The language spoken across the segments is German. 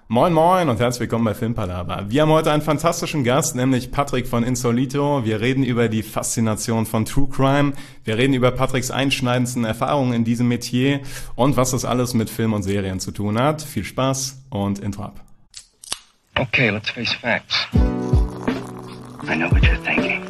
Moin Moin und herzlich willkommen bei Filmpalava. Wir haben heute einen fantastischen Gast, nämlich Patrick von Insolito. Wir reden über die Faszination von True Crime. Wir reden über Patricks einschneidendsten Erfahrungen in diesem Metier und was das alles mit Film und Serien zu tun hat. Viel Spaß und Intro ab. Okay, let's face facts. I know what you're thinking.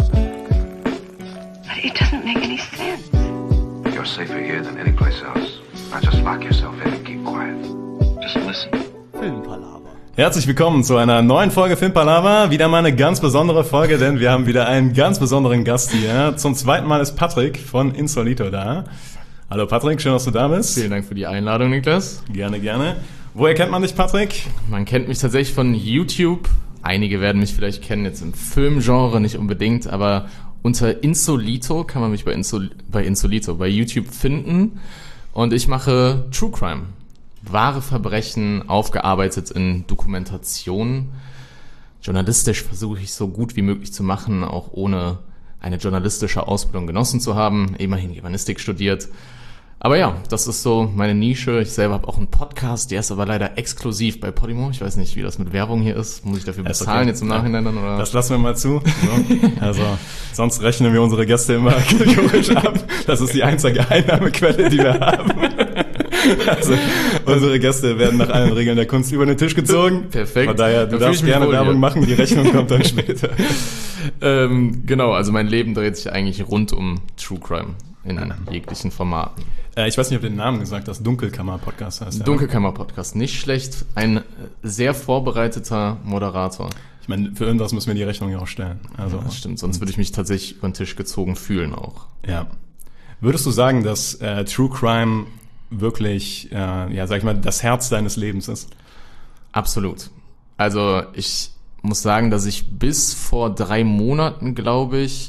But it doesn't make any sense. You're safer here than any place else. Now just lock yourself in and keep quiet. Just listen. Filmpalava. Herzlich willkommen zu einer neuen Folge Filmpalava. Wieder mal eine ganz besondere Folge, denn wir haben wieder einen ganz besonderen Gast hier. Zum zweiten Mal ist Patrick von Insolito da. Hallo Patrick, schön, dass du da bist. Vielen Dank für die Einladung, Niklas. Gerne, gerne. Woher kennt man dich, Patrick? Man kennt mich tatsächlich von YouTube. Einige werden mich vielleicht kennen, jetzt im Filmgenre nicht unbedingt, aber unter Insolito kann man mich bei YouTube finden. Und ich mache True Crime. Wahre Verbrechen, aufgearbeitet in Dokumentation. Journalistisch versuche ich so gut wie möglich zu machen, auch ohne eine journalistische Ausbildung genossen zu haben. Immerhin Germanistik studiert. Aber ja, das ist so meine Nische. Ich selber habe auch einen Podcast, der ist aber leider exklusiv bei Podimo. Ich weiß nicht, wie das mit Werbung hier ist. Muss ich dafür bezahlen okay. Jetzt im Nachhinein dann? Oder? Das lassen wir mal zu. So. Also, sonst rechnen wir unsere Gäste immer kategorisch ab. Das ist die einzige Einnahmequelle, die wir haben. Also, unsere Gäste werden nach allen Regeln der Kunst über den Tisch gezogen. Perfekt. Von daher, du darfst gerne Werbung machen, die Rechnung kommt dann später. Genau, also mein Leben dreht sich eigentlich rund um True Crime in jeglichen Formaten. Ich weiß nicht, ob du den Namen gesagt hast. Dunkelkammer-Podcast heißt der. Dunkelkammer-Podcast, nicht schlecht. Ein sehr vorbereiteter Moderator. Ich meine, für irgendwas müssen wir die Rechnung ja auch stellen. Also, ja, das stimmt, sonst würde ich mich tatsächlich über den Tisch gezogen fühlen auch. Ja. Würdest du sagen, dass True Crime wirklich, sag ich mal, das Herz deines Lebens ist? Absolut. Also ich muss sagen, dass ich bis vor 3 Monaten, glaube ich,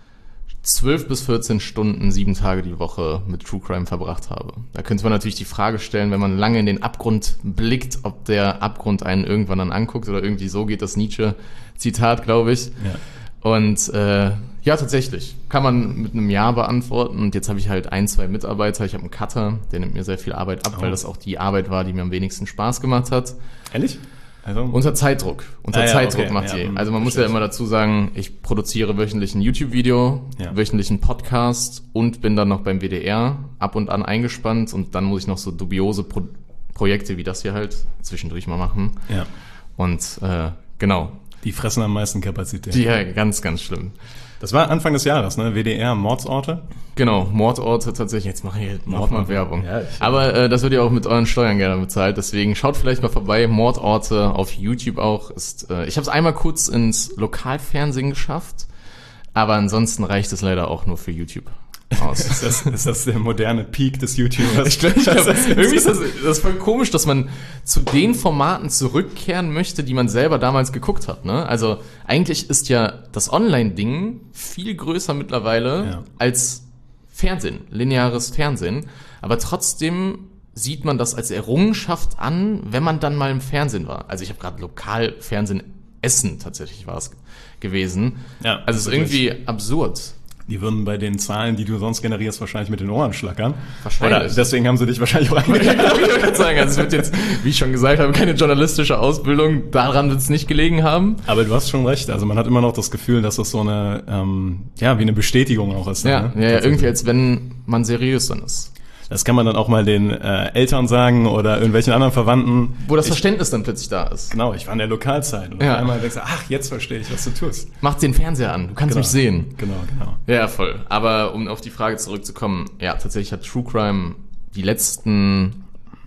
12 bis 14 Stunden, 7 Tage die Woche mit True Crime verbracht habe. Da könnte man natürlich die Frage stellen, wenn man lange in den Abgrund blickt, ob der Abgrund einen irgendwann dann anguckt oder irgendwie so geht das Nietzsche-Zitat, glaube ich. Ja. Und ja, tatsächlich. Kann man mit einem Ja beantworten. Und jetzt habe ich halt 1, 2 Mitarbeiter. Ich habe einen Cutter, der nimmt mir sehr viel Arbeit ab, weil das auch die Arbeit war, die mir am wenigsten Spaß gemacht hat. Ehrlich? Also? Unter Zeitdruck. Zeitdruck okay. macht die. Also man muss ja immer dazu sagen, ich produziere wöchentlich ein YouTube-Video, wöchentlich einen Podcast und bin dann noch beim WDR ab und an eingespannt. Und dann muss ich noch so dubiose Projekte wie das hier halt zwischendurch mal machen. Ja. Und genau. Die fressen am meisten Kapazität. Ja, ganz, ganz schlimm. Das war Anfang des Jahres, ne? WDR, Mordsorte. Genau, Mordorte tatsächlich. Jetzt mache ich Mordwerbung. Ja, aber das wird ja auch mit euren Steuern gerne bezahlt. Deswegen schaut vielleicht mal vorbei. Mordorte auf YouTube auch. Ich habe es einmal kurz ins Lokalfernsehen geschafft. Aber ansonsten reicht es leider auch nur für YouTube aus. ist das der moderne Peak des YouTubers? Ich glaube, irgendwie ist das voll komisch, dass man zu den Formaten zurückkehren möchte, die man selber damals geguckt hat. Ne? Also eigentlich ist ja das Online-Ding viel größer mittlerweile als Fernsehen, lineares Fernsehen. Aber trotzdem sieht man das als Errungenschaft an, wenn man dann mal im Fernsehen war. Also ich habe gerade Lokalfernsehen Essen tatsächlich war es gewesen. Ja, also es ist irgendwie absurd. Die würden bei den Zahlen, die du sonst generierst, wahrscheinlich mit den Ohren schlackern. Wahrscheinlich. Oder deswegen haben sie dich wahrscheinlich auch eingeladen. Ich würde sagen, also es wird jetzt, wie ich schon gesagt habe, keine journalistische Ausbildung. Daran wird es nicht gelegen haben. Aber du hast schon recht. Also man hat immer noch das Gefühl, dass das so eine, wie eine Bestätigung auch ist. Ja, ne? Ja, irgendwie als wenn man seriös dann ist. Das kann man dann auch mal den Eltern sagen oder irgendwelchen anderen Verwandten. Wo das Verständnis dann plötzlich da ist. Genau, ich war in der Lokalzeit. Und auf einmal denkst du, ach, jetzt verstehe ich, was du tust. Mach den Fernseher an, du kannst mich sehen. Genau. Ja, voll. Aber um auf die Frage zurückzukommen, ja, tatsächlich hat True Crime die letzten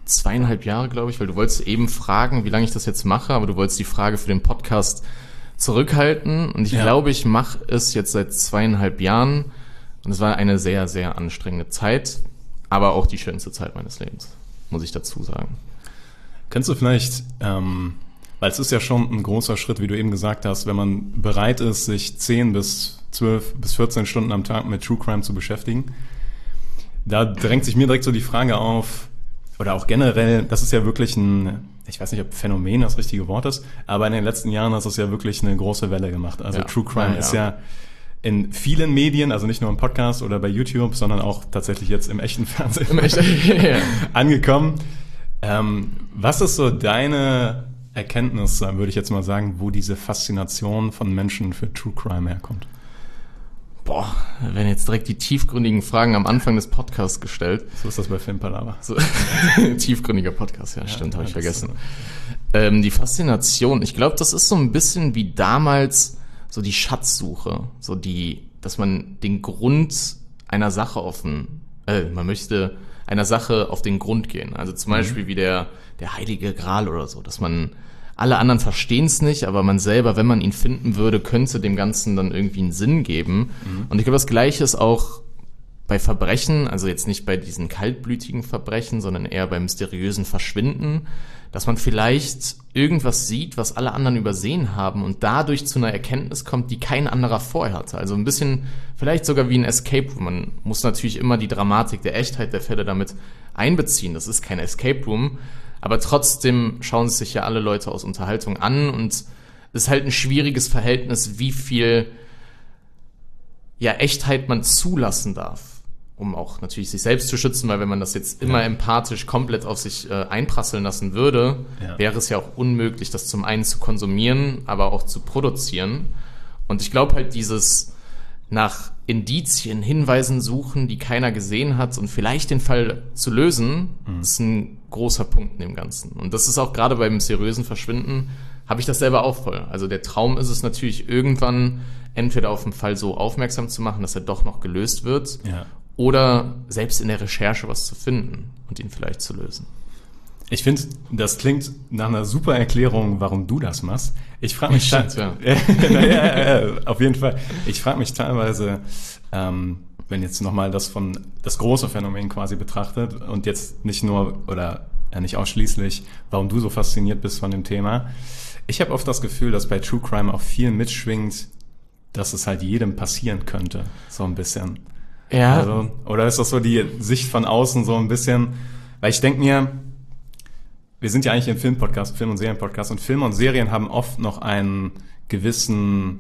2,5 Jahre, glaube ich, weil du wolltest eben fragen, wie lange ich das jetzt mache, aber du wolltest die Frage für den Podcast zurückhalten. Und ich glaube, ich mache es jetzt seit 2,5 Jahren. Und es war eine sehr, sehr anstrengende Zeit. Aber auch die schönste Zeit meines Lebens, muss ich dazu sagen. Kannst du vielleicht, weil es ist ja schon ein großer Schritt, wie du eben gesagt hast, wenn man bereit ist, sich 10 bis 12 bis 14 Stunden am Tag mit True Crime zu beschäftigen, da drängt sich mir direkt so die Frage auf, oder auch generell, das ist ja wirklich ich weiß nicht, ob Phänomen das richtige Wort ist, aber in den letzten Jahren hat es ja wirklich eine große Welle gemacht. Also True Crime ist ja in vielen Medien, also nicht nur im Podcast oder bei YouTube, sondern auch tatsächlich jetzt im echten Fernsehen angekommen. Was ist so deine Erkenntnis, würde ich jetzt mal sagen, wo diese Faszination von Menschen für True Crime herkommt? Boah, da werden jetzt direkt die tiefgründigen Fragen am Anfang des Podcasts gestellt. So ist das bei Filmpalava. So, tiefgründiger Podcast, ja, stimmt, habe ich vergessen. Die Faszination, ich glaube, das ist so ein bisschen wie damals so die Schatzsuche, dass man den Grund einer Sache man möchte einer Sache auf den Grund gehen. Also zum Beispiel wie der Heilige Gral oder so, dass man, alle anderen verstehen es nicht, aber man selber, wenn man ihn finden würde, könnte dem Ganzen dann irgendwie einen Sinn geben. Und ich glaube, das Gleiche ist auch bei Verbrechen, also jetzt nicht bei diesen kaltblütigen Verbrechen, sondern eher beim mysteriösen Verschwinden, dass man vielleicht irgendwas sieht, was alle anderen übersehen haben und dadurch zu einer Erkenntnis kommt, die kein anderer vorher hatte. Also ein bisschen, vielleicht sogar wie ein Escape Room. Man muss natürlich immer die Dramatik der Echtheit der Fälle damit einbeziehen. Das ist kein Escape Room, aber trotzdem schauen sich ja alle Leute aus Unterhaltung an und es ist halt ein schwieriges Verhältnis, wie viel Echtheit man zulassen darf, um auch natürlich sich selbst zu schützen, weil wenn man das jetzt immer empathisch komplett auf sich einprasseln lassen würde, wäre es ja auch unmöglich, das zum einen zu konsumieren, aber auch zu produzieren. Und ich glaube halt dieses nach Indizien, Hinweisen suchen, die keiner gesehen hat und vielleicht den Fall zu lösen, ist ein großer Punkt in dem Ganzen. Und das ist auch gerade beim mysteriösen Verschwinden, habe ich das selber auch voll. Also der Traum ist es natürlich irgendwann, entweder auf den Fall so aufmerksam zu machen, dass er doch noch gelöst wird, oder selbst in der Recherche was zu finden und ihn vielleicht zu lösen. Ich finde, das klingt nach einer super Erklärung, warum du das machst. Ich frage mich, auf jeden Fall. Ich frage mich teilweise, wenn jetzt nochmal das große Phänomen quasi betrachtet und jetzt nicht nur oder nicht ausschließlich, warum du so fasziniert bist von dem Thema. Ich habe oft das Gefühl, dass bei True Crime auch viel mitschwingt, dass es halt jedem passieren könnte, so ein bisschen. Ja. Also, oder ist das so die Sicht von außen so ein bisschen, weil ich denke mir, wir sind ja eigentlich ein Film- und Serienpodcast und Filme und Serien haben oft noch eine gewisse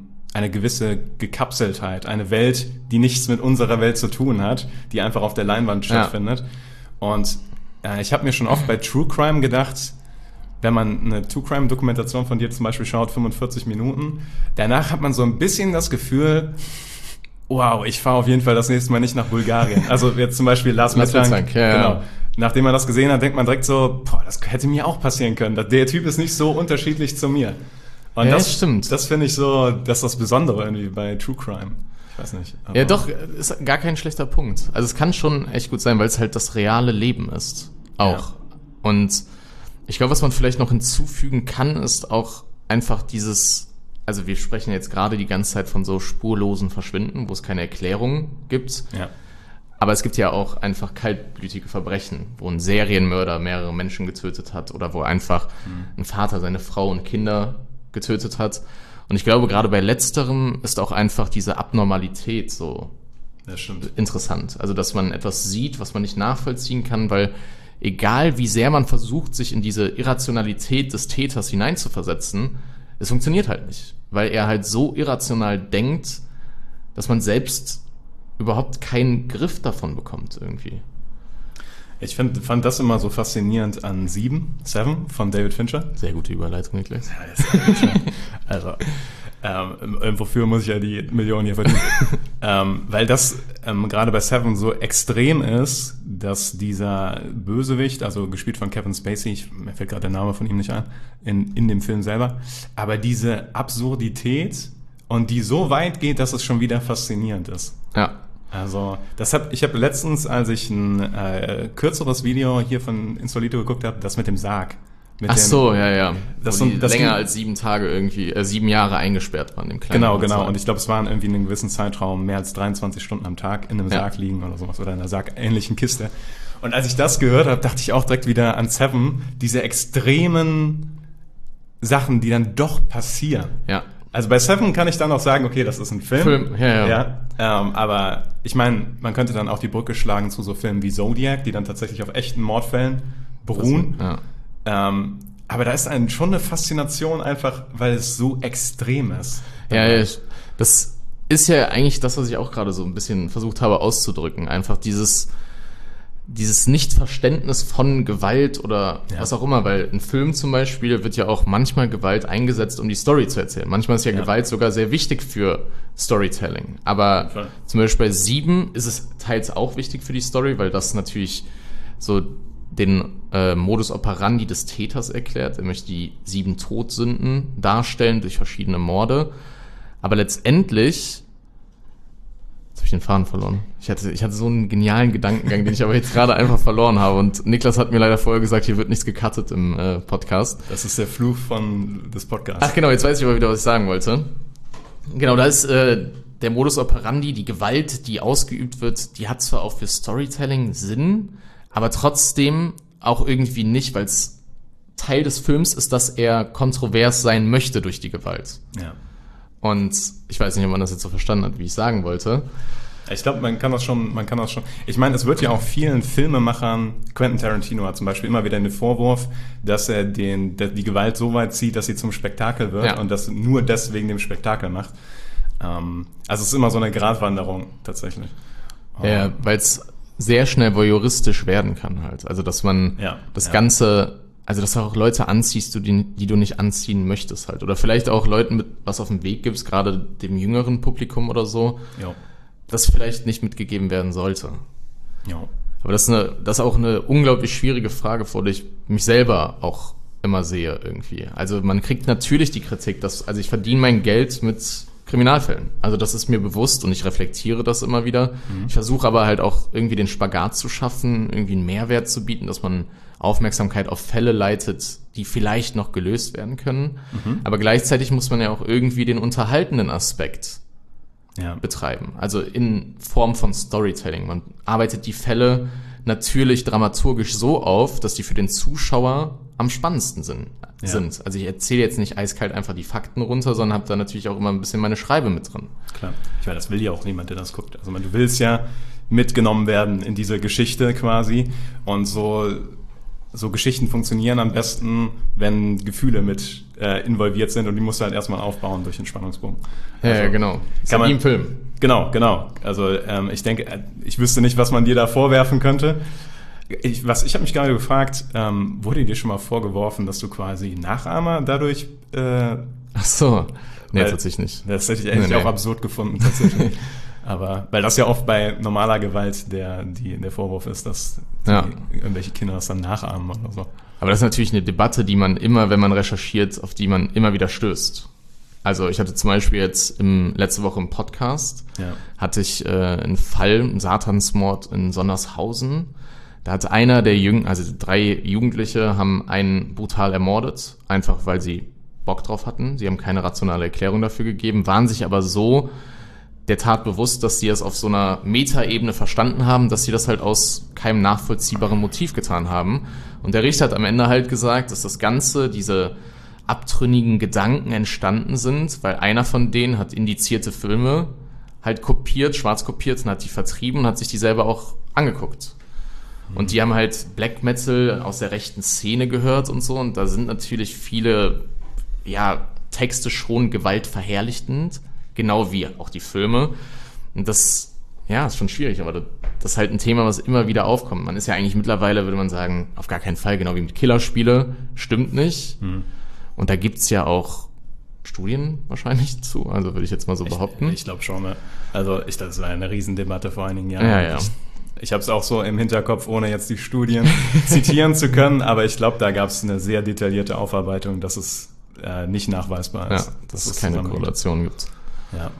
Gekapseltheit, eine Welt, die nichts mit unserer Welt zu tun hat, die einfach auf der Leinwand stattfindet. Und ich habe mir schon oft bei True Crime gedacht, wenn man eine True Crime Dokumentation von dir zum Beispiel schaut, 45 Minuten, danach hat man so ein bisschen das Gefühl, wow, ich fahre auf jeden Fall das nächste Mal nicht nach Bulgarien. Also jetzt zum Beispiel Lars Mittank. Genau. Nachdem man das gesehen hat, denkt man direkt so, das hätte mir auch passieren können. Der Typ ist nicht so unterschiedlich zu mir. Und das stimmt. Das finde ich so, das ist das Besondere irgendwie bei True Crime. Ich weiß nicht. Ja, doch, ist gar kein schlechter Punkt. Also es kann schon echt gut sein, weil es halt das reale Leben ist. Auch. Ja. Und ich glaube, was man vielleicht noch hinzufügen kann, ist auch einfach also wir sprechen jetzt gerade die ganze Zeit von so spurlosen Verschwinden, wo es keine Erklärung gibt. Ja. Aber es gibt ja auch einfach kaltblütige Verbrechen, wo ein Serienmörder mehrere Menschen getötet hat oder wo einfach ein Vater seine Frau und Kinder getötet hat. Und ich glaube, gerade bei Letzterem ist auch einfach diese Abnormalität so interessant. Also, dass man etwas sieht, was man nicht nachvollziehen kann, weil egal wie sehr man versucht, sich in diese Irrationalität des Täters hineinzuversetzen, es funktioniert halt nicht. Weil er halt so irrational denkt, dass man selbst überhaupt keinen Griff davon bekommt irgendwie. Ich fand das immer so faszinierend an Seven von David Fincher. Sehr gute Überleitung, Niklas. Also, wofür muss ich ja die Millionen hier verdienen? Weil das gerade bei Seven so extrem ist, dass dieser Bösewicht, also gespielt von Kevin Spacey, mir fällt gerade der Name von ihm nicht ein, in dem Film selber, aber diese Absurdität und die so weit geht, dass es schon wieder faszinierend ist. Ja. Also, ich habe letztens, als ich ein kürzeres Video hier von Insolito geguckt habe, das mit dem Sarg. Ach so, ja. Das länger als 7 Tage irgendwie, 7 Jahre eingesperrt waren im kleinen Genau. Und ich glaube, es waren irgendwie in einem gewissen Zeitraum mehr als 23 Stunden am Tag in einem Sarg liegen oder sowas oder in einer sargähnlichen Kiste. Und als ich das gehört habe, dachte ich auch direkt wieder an Seven, diese extremen Sachen, die dann doch passieren. Ja. Also bei Seven kann ich dann auch sagen, okay, das ist ein Film. Ja. Aber ich meine, man könnte dann auch die Brücke schlagen zu so Filmen wie Zodiac, die dann tatsächlich auf echten Mordfällen beruhen. Aber da ist schon eine Faszination einfach, weil es so extrem ist. Ja, das ist ja eigentlich das, was ich auch gerade so ein bisschen versucht habe auszudrücken. Einfach dieses Nichtverständnis von Gewalt oder was auch immer, weil ein Film zum Beispiel wird ja auch manchmal Gewalt eingesetzt, um die Story zu erzählen. Manchmal ist ja Gewalt sogar sehr wichtig für Storytelling. Aber zum Beispiel bei 7 ist es teils auch wichtig für die Story, weil das natürlich so den Modus operandi des Täters erklärt. Er möchte die 7 Todsünden darstellen durch verschiedene Morde. Aber letztendlich... Jetzt habe ich den Faden verloren. Ich hatte so einen genialen Gedankengang, den ich aber jetzt gerade einfach verloren habe. Und Niklas hat mir leider vorher gesagt, hier wird nichts gecuttet im Podcast. Das ist der Fluch des Podcasts. Ach genau, jetzt weiß ich aber wieder, was ich sagen wollte. Genau, da ist der Modus operandi, die Gewalt, die ausgeübt wird, die hat zwar auch für Storytelling Sinn, aber trotzdem auch irgendwie nicht, weil es Teil des Films ist, dass er kontrovers sein möchte durch die Gewalt. Ja. Und ich weiß nicht, ob man das jetzt so verstanden hat, wie ich sagen wollte. Ich glaube, man kann das schon. Ich meine, es wird ja auch vielen Filmemachern, Quentin Tarantino hat zum Beispiel immer wieder den Vorwurf, dass er die Gewalt so weit zieht, dass sie zum Spektakel wird und das nur deswegen dem Spektakel macht. Also es ist immer so eine Gratwanderung tatsächlich. Ja, weil es sehr schnell voyeuristisch werden kann halt. Also dass man das Ganze... Also, dass du auch Leute anziehst, die du nicht anziehen möchtest halt. Oder vielleicht auch Leuten mit was auf den Weg gibst, gerade dem jüngeren Publikum oder so, das vielleicht nicht mitgegeben werden sollte. Ja. Aber das ist auch eine unglaublich schwierige Frage, vor der ich mich selber auch immer sehe irgendwie. Also man kriegt natürlich die Kritik, also ich verdiene mein Geld mit Kriminalfällen. Also das ist mir bewusst und ich reflektiere das immer wieder. Ich versuche aber halt auch irgendwie den Spagat zu schaffen, irgendwie einen Mehrwert zu bieten, dass man Aufmerksamkeit auf Fälle leitet, die vielleicht noch gelöst werden können. Aber gleichzeitig muss man ja auch irgendwie den unterhaltenden Aspekt betreiben. Also in Form von Storytelling. Man arbeitet die Fälle natürlich dramaturgisch so auf, dass die für den Zuschauer am spannendsten sind. Also ich erzähle jetzt nicht eiskalt einfach die Fakten runter, sondern habe da natürlich auch immer ein bisschen meine Schreibe mit drin. Klar. Ich meine, das will ja auch niemand, der das guckt. Also du willst ja mitgenommen werden in diese Geschichte quasi und so Geschichten funktionieren am besten, wenn Gefühle mit involviert sind und die musst du halt erstmal aufbauen durch den Spannungsbogen. Ja, genau. Ist ja wie im Film. Genau. Also ich denke, ich wüsste nicht, was man dir da vorwerfen könnte. Ich habe mich gerade gefragt, wurde dir schon mal vorgeworfen, dass du quasi Nachahmer dadurch... Ach so. Nee, tatsächlich nicht. Das hätte ich eigentlich auch absurd gefunden, tatsächlich. Aber, weil das ja oft bei normaler Gewalt der Vorwurf ist, dass irgendwelche Kinder das dann nachahmen oder so. Aber das ist natürlich eine Debatte, die man immer, wenn man recherchiert, auf die man immer wieder stößt. Also ich hatte zum Beispiel jetzt letzte Woche im Podcast, hatte ich einen Fall, einen Satansmord in Sondershausen. Da hat einer der 3 Jugendliche haben einen brutal ermordet, einfach weil sie Bock drauf hatten. Sie haben keine rationale Erklärung dafür gegeben, waren sich aber so der Tat bewusst, dass sie es auf so einer Metaebene verstanden haben, dass sie das halt aus keinem nachvollziehbaren Motiv getan haben. Und der Richter hat am Ende halt gesagt, dass das Ganze, diese abtrünnigen Gedanken entstanden sind, weil einer von denen hat indizierte Filme halt schwarz kopiert und hat die vertrieben und hat sich die selber auch angeguckt. Und die haben halt Black Metal aus der rechten Szene gehört und so. Und da sind natürlich viele Texte schon gewaltverherrlichend, genau wie auch die Filme. Und das ist schon schwierig, aber das ist halt ein Thema, was immer wieder aufkommt. Man ist ja eigentlich mittlerweile, würde man sagen, auf gar keinen Fall, genau wie mit Killerspiele, stimmt nicht. Und da gibt's ja auch Studien wahrscheinlich zu, also würde ich jetzt mal so behaupten. Ich glaube schon, ne? Also das war eine Riesendebatte vor einigen Jahren. Ja. Ich habe es auch so im Hinterkopf, ohne jetzt die Studien zitieren zu können, aber ich glaube, da gab es eine sehr detaillierte Aufarbeitung, dass es nicht nachweisbar ist. Ja, dass es keine Korrelation gibt. Ja.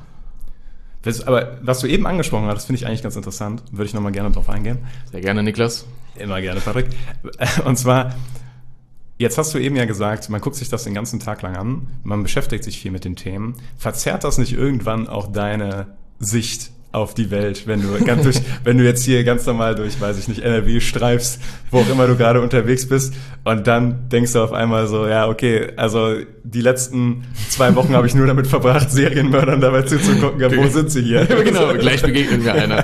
Aber was du eben angesprochen hast, das finde ich eigentlich ganz interessant. Würde ich nochmal gerne drauf eingehen. Sehr gerne, Niklas. Immer gerne, Patrick. Und zwar, jetzt hast du eben ja gesagt, man guckt sich das den ganzen Tag lang an, man beschäftigt sich viel mit den Themen. Verzerrt das nicht irgendwann auch deine Sicht auf die Welt, wenn du jetzt hier ganz normal durch, weiß ich nicht, NRW streifst, wo auch immer du gerade unterwegs bist und dann denkst du auf einmal so, ja, okay, also die letzten 2 Wochen habe ich nur damit verbracht, Serienmördern dabei zuzugucken, wo sind sie hier? Genau, gleich begegnet mir einer.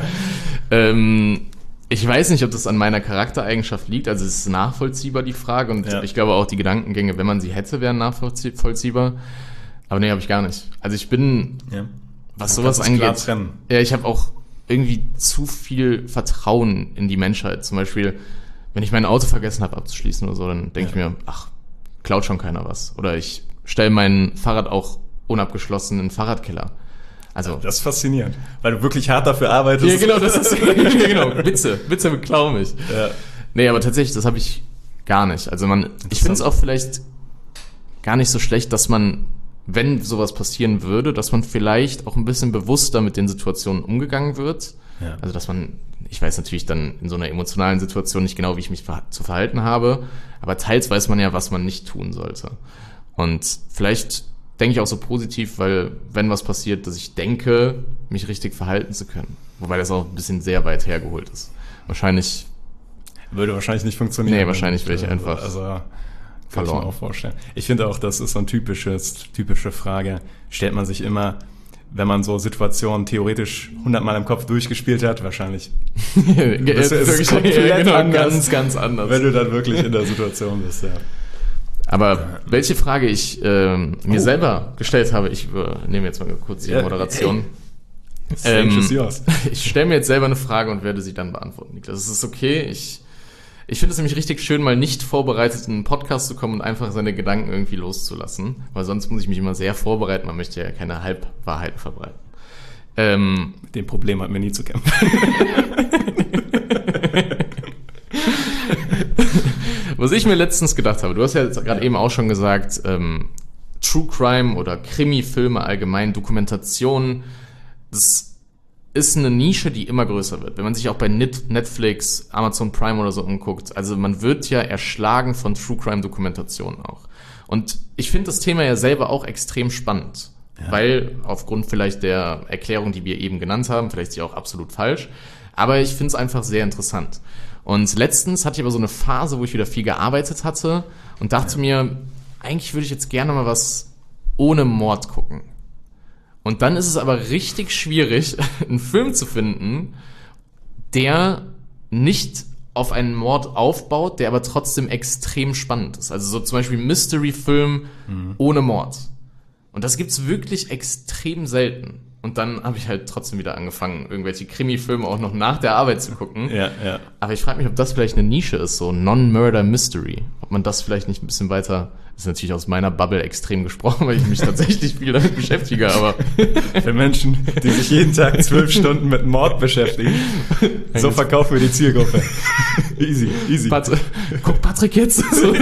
Ich weiß nicht, ob das an meiner Charaktereigenschaft liegt, also es ist nachvollziehbar, die Frage, und ich glaube auch die Gedankengänge, wenn man sie hätte, wären nachvollziehbar, aber nee, habe ich gar nicht. Also ich bin... Was sowas angeht. Ja, ich habe auch irgendwie zu viel Vertrauen in die Menschheit. Zum Beispiel, wenn ich mein Auto vergessen habe abzuschließen oder so, dann denke ich mir, ach, klaut schon keiner was. Oder ich stelle mein Fahrrad auch unabgeschlossen in den Fahrradkeller. Also, das ist faszinierend, weil du wirklich hart dafür arbeitest. Ja, genau, das ist genau, Witze beklauen mich. Ja. Nee, aber tatsächlich, das habe ich gar nicht. Also ich finde es auch vielleicht gar nicht so schlecht, dass man, wenn sowas passieren würde, dass man vielleicht auch ein bisschen bewusster mit den Situationen umgegangen wird. Ja. Also dass man, ich weiß natürlich dann in so einer emotionalen Situation nicht genau, wie ich mich zu verhalten habe, aber teils weiß man ja, was man nicht tun sollte. Und vielleicht denke ich auch so positiv, weil wenn was passiert, dass ich denke, mich richtig verhalten zu können. Wobei das auch ein bisschen sehr weit hergeholt ist. Würde wahrscheinlich nicht funktionieren. Nee, wahrscheinlich wäre ich einfach verloren. Kann ich mir auch vorstellen. Ich finde auch, das ist so eine typische Frage. Stellt man sich immer, wenn man so Situationen theoretisch 100-mal im Kopf durchgespielt hat, wahrscheinlich. Es ist komplett genau, anders, ganz anders. Wenn du dann wirklich in der Situation bist, ja. Aber welche Frage ich mir selber gestellt habe, ich nehme jetzt mal kurz die Moderation. Ich stelle mir jetzt selber eine Frage und werde sie dann beantworten, Niklas. Es ist okay. Ich finde es nämlich richtig schön, mal nicht vorbereitet in einen Podcast zu kommen und einfach seine Gedanken irgendwie loszulassen, weil sonst muss ich mich immer sehr vorbereiten. Man möchte ja keine Halbwahrheiten verbreiten. Mit dem Problem hatten wir nie zu kämpfen. Was ich mir letztens gedacht habe, du hast ja jetzt gerade eben auch schon gesagt, True Crime oder Krimi-Filme allgemein, Dokumentationen, das ist eine Nische, die immer größer wird. Wenn man sich auch bei Netflix, Amazon Prime oder so umguckt, also man wird ja erschlagen von True Crime Dokumentationen auch. Und ich finde das Thema ja selber auch extrem spannend, weil aufgrund vielleicht der Erklärung, die wir eben genannt haben, vielleicht ist sie auch absolut falsch, aber ich finde es einfach sehr interessant. Und letztens hatte ich aber so eine Phase, wo ich wieder viel gearbeitet hatte und dachte mir, eigentlich würde ich jetzt gerne mal was ohne Mord gucken. Und dann ist es aber richtig schwierig, einen Film zu finden, der nicht auf einen Mord aufbaut, der aber trotzdem extrem spannend ist. Also so zum Beispiel Mystery-Film ohne Mord. Und das gibt's wirklich extrem selten. Und dann habe ich halt trotzdem wieder angefangen, irgendwelche Krimi-Filme auch noch nach der Arbeit zu gucken. Ja. Aber ich frage mich, ob das vielleicht eine Nische ist, so Non-Murder-Mystery. Ob man das vielleicht nicht ein bisschen weiter... Das ist natürlich aus meiner Bubble extrem gesprochen, weil ich mich tatsächlich viel damit beschäftige, aber... Für Menschen, die sich jeden Tag 12 Stunden mit Mord beschäftigen, so verkaufen wir die Zielgruppe. Easy. Guck Patrick jetzt.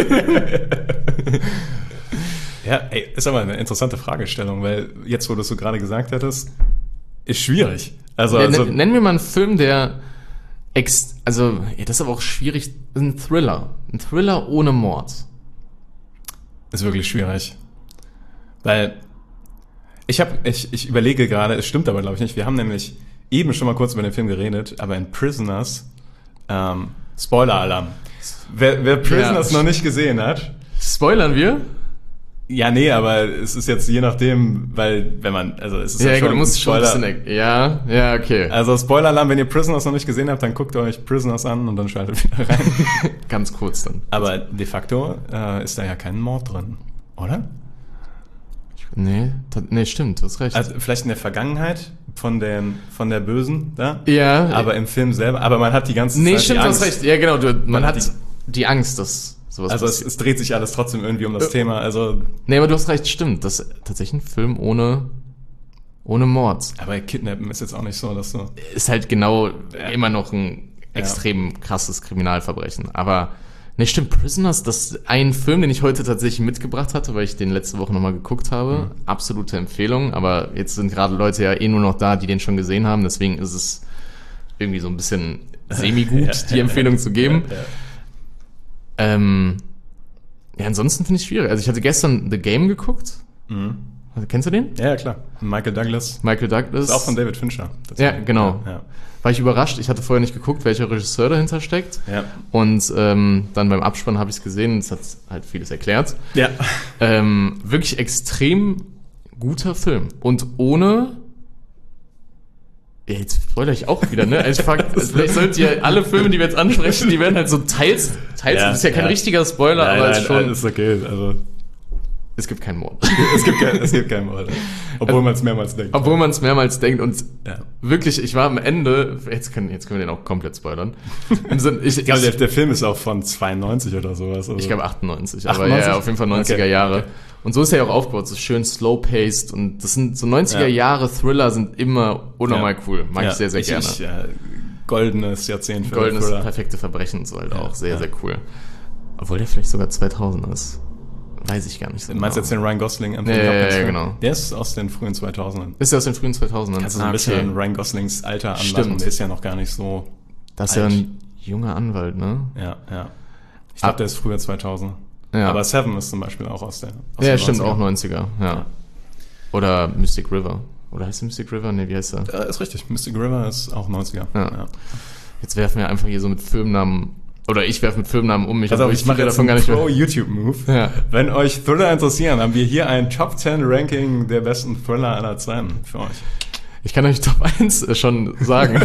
Ja, ist aber eine interessante Fragestellung, weil jetzt, wo du es so gerade gesagt hattest, ist schwierig. Also nennen wir mal einen Film, der das ist aber auch schwierig, ein Thriller ohne Mord. Ist wirklich schwierig. Weil ich überlege gerade, es stimmt aber glaube ich nicht, wir haben nämlich eben schon mal kurz über den Film geredet, aber in Prisoners, Spoiler-Alarm. Wer Prisoners noch nicht gesehen hat... Spoilern wir? Ja, nee, aber es ist jetzt je nachdem, weil wenn man, also es ist ja schon du musst Spoiler. Schon ein bisschen, ja, okay. Also Spoiler-Alarm, wenn ihr Prisoners noch nicht gesehen habt, dann guckt euch Prisoners an und dann schaltet wieder rein. Ganz kurz dann. Aber de facto ist da ja kein Mord drin, oder? Nee, stimmt, du hast recht. Also vielleicht in der Vergangenheit von der Bösen da. Ja. Aber im Film selber, aber man hat die ganze Zeit Nee, stimmt, die du Angst. hast recht. Ja, genau, man hat die Angst, dass sowas also passiert. es dreht sich alles trotzdem irgendwie um das Thema, also... Nee, aber du hast recht, stimmt. Das ist tatsächlich ein Film ohne Mord. Aber Kidnappen ist jetzt auch nicht so, dass du... Ist halt genau immer noch ein extrem krasses Kriminalverbrechen. Aber, nee, stimmt, Prisoners, das ist ein Film, den ich heute tatsächlich mitgebracht hatte, weil ich den letzte Woche nochmal geguckt habe. Absolute Empfehlung, aber jetzt sind gerade Leute ja nur noch da, die den schon gesehen haben, deswegen ist es irgendwie so ein bisschen semi-gut, die Empfehlung zu geben. Ansonsten finde ich es schwierig. Also ich hatte gestern The Game geguckt. Also, kennst du den? Ja, klar. Michael Douglas. Ist auch von David Fincher. Ja, genau. Ja. War ich überrascht. Ich hatte vorher nicht geguckt, welcher Regisseur dahinter steckt. Ja. Und dann beim Abspann habe ich es gesehen und es hat halt vieles erklärt. Ja. Wirklich extrem guter Film. Und ohne... Ja, jetzt spoilere ich auch wieder, ne? Also vielleicht solltet ihr alle Filme, die wir jetzt ansprechen, die werden halt so teils, das ist ja kein richtiger Spoiler, aber es ist schon... Nein, ist okay, also... Es gibt keinen Mord. Es gibt keinen Mord. Obwohl man es mehrmals denkt. Obwohl man es mehrmals denkt und Ja. wirklich, ich war am Ende, jetzt können wir den auch komplett spoilern. Ich glaube, der Film ist auch von 92 oder sowas. Also. Ich glaube 98, aber 98? ja, auf jeden Fall 90er Jahre. Okay. Und so ist er ja auch aufgebaut, so schön slow-paced und das sind so 90er Jahre Thriller sind immer unnormal cool. Mag ich sehr, sehr gerne. Goldenes Jahrzehnt für Goldenes, Thriller. perfekte Verbrechen und so halt auch. Sehr, sehr cool. Obwohl der vielleicht sogar 2000 ist. Weiß ich gar nicht so. Du meinst jetzt den Ryan Gosling? Ja, genau. Der ist aus den frühen 2000ern. Ist er aus den frühen 2000ern? Kannst du so ein bisschen an Ryan Goslings Alter anlachen. Stimmt. Der ist ja noch gar nicht so Das ist alt. ja ein junger Anwalt, ne? Ja. Ich glaube, der ist früher 2000. Ja. Aber Seven ist zum Beispiel auch aus Ja, den stimmt, 90ern. auch 90er, ja. Oder Mystic River. Oder heißt der Mystic River? Ne, wie heißt er? Ist richtig. Mystic River ist auch 90er. Ja. Jetzt werfen wir einfach hier so mit Filmnamen, oder ich werfe mit Filmnamen um mich, Also obwohl ich mache viele jetzt einen mehr. Pro-YouTube-Move. Ja. Wenn euch Thriller interessieren, haben wir hier ein Top 10 Ranking der besten Thriller aller Zeiten für euch. Ich kann euch Top 1 schon sagen.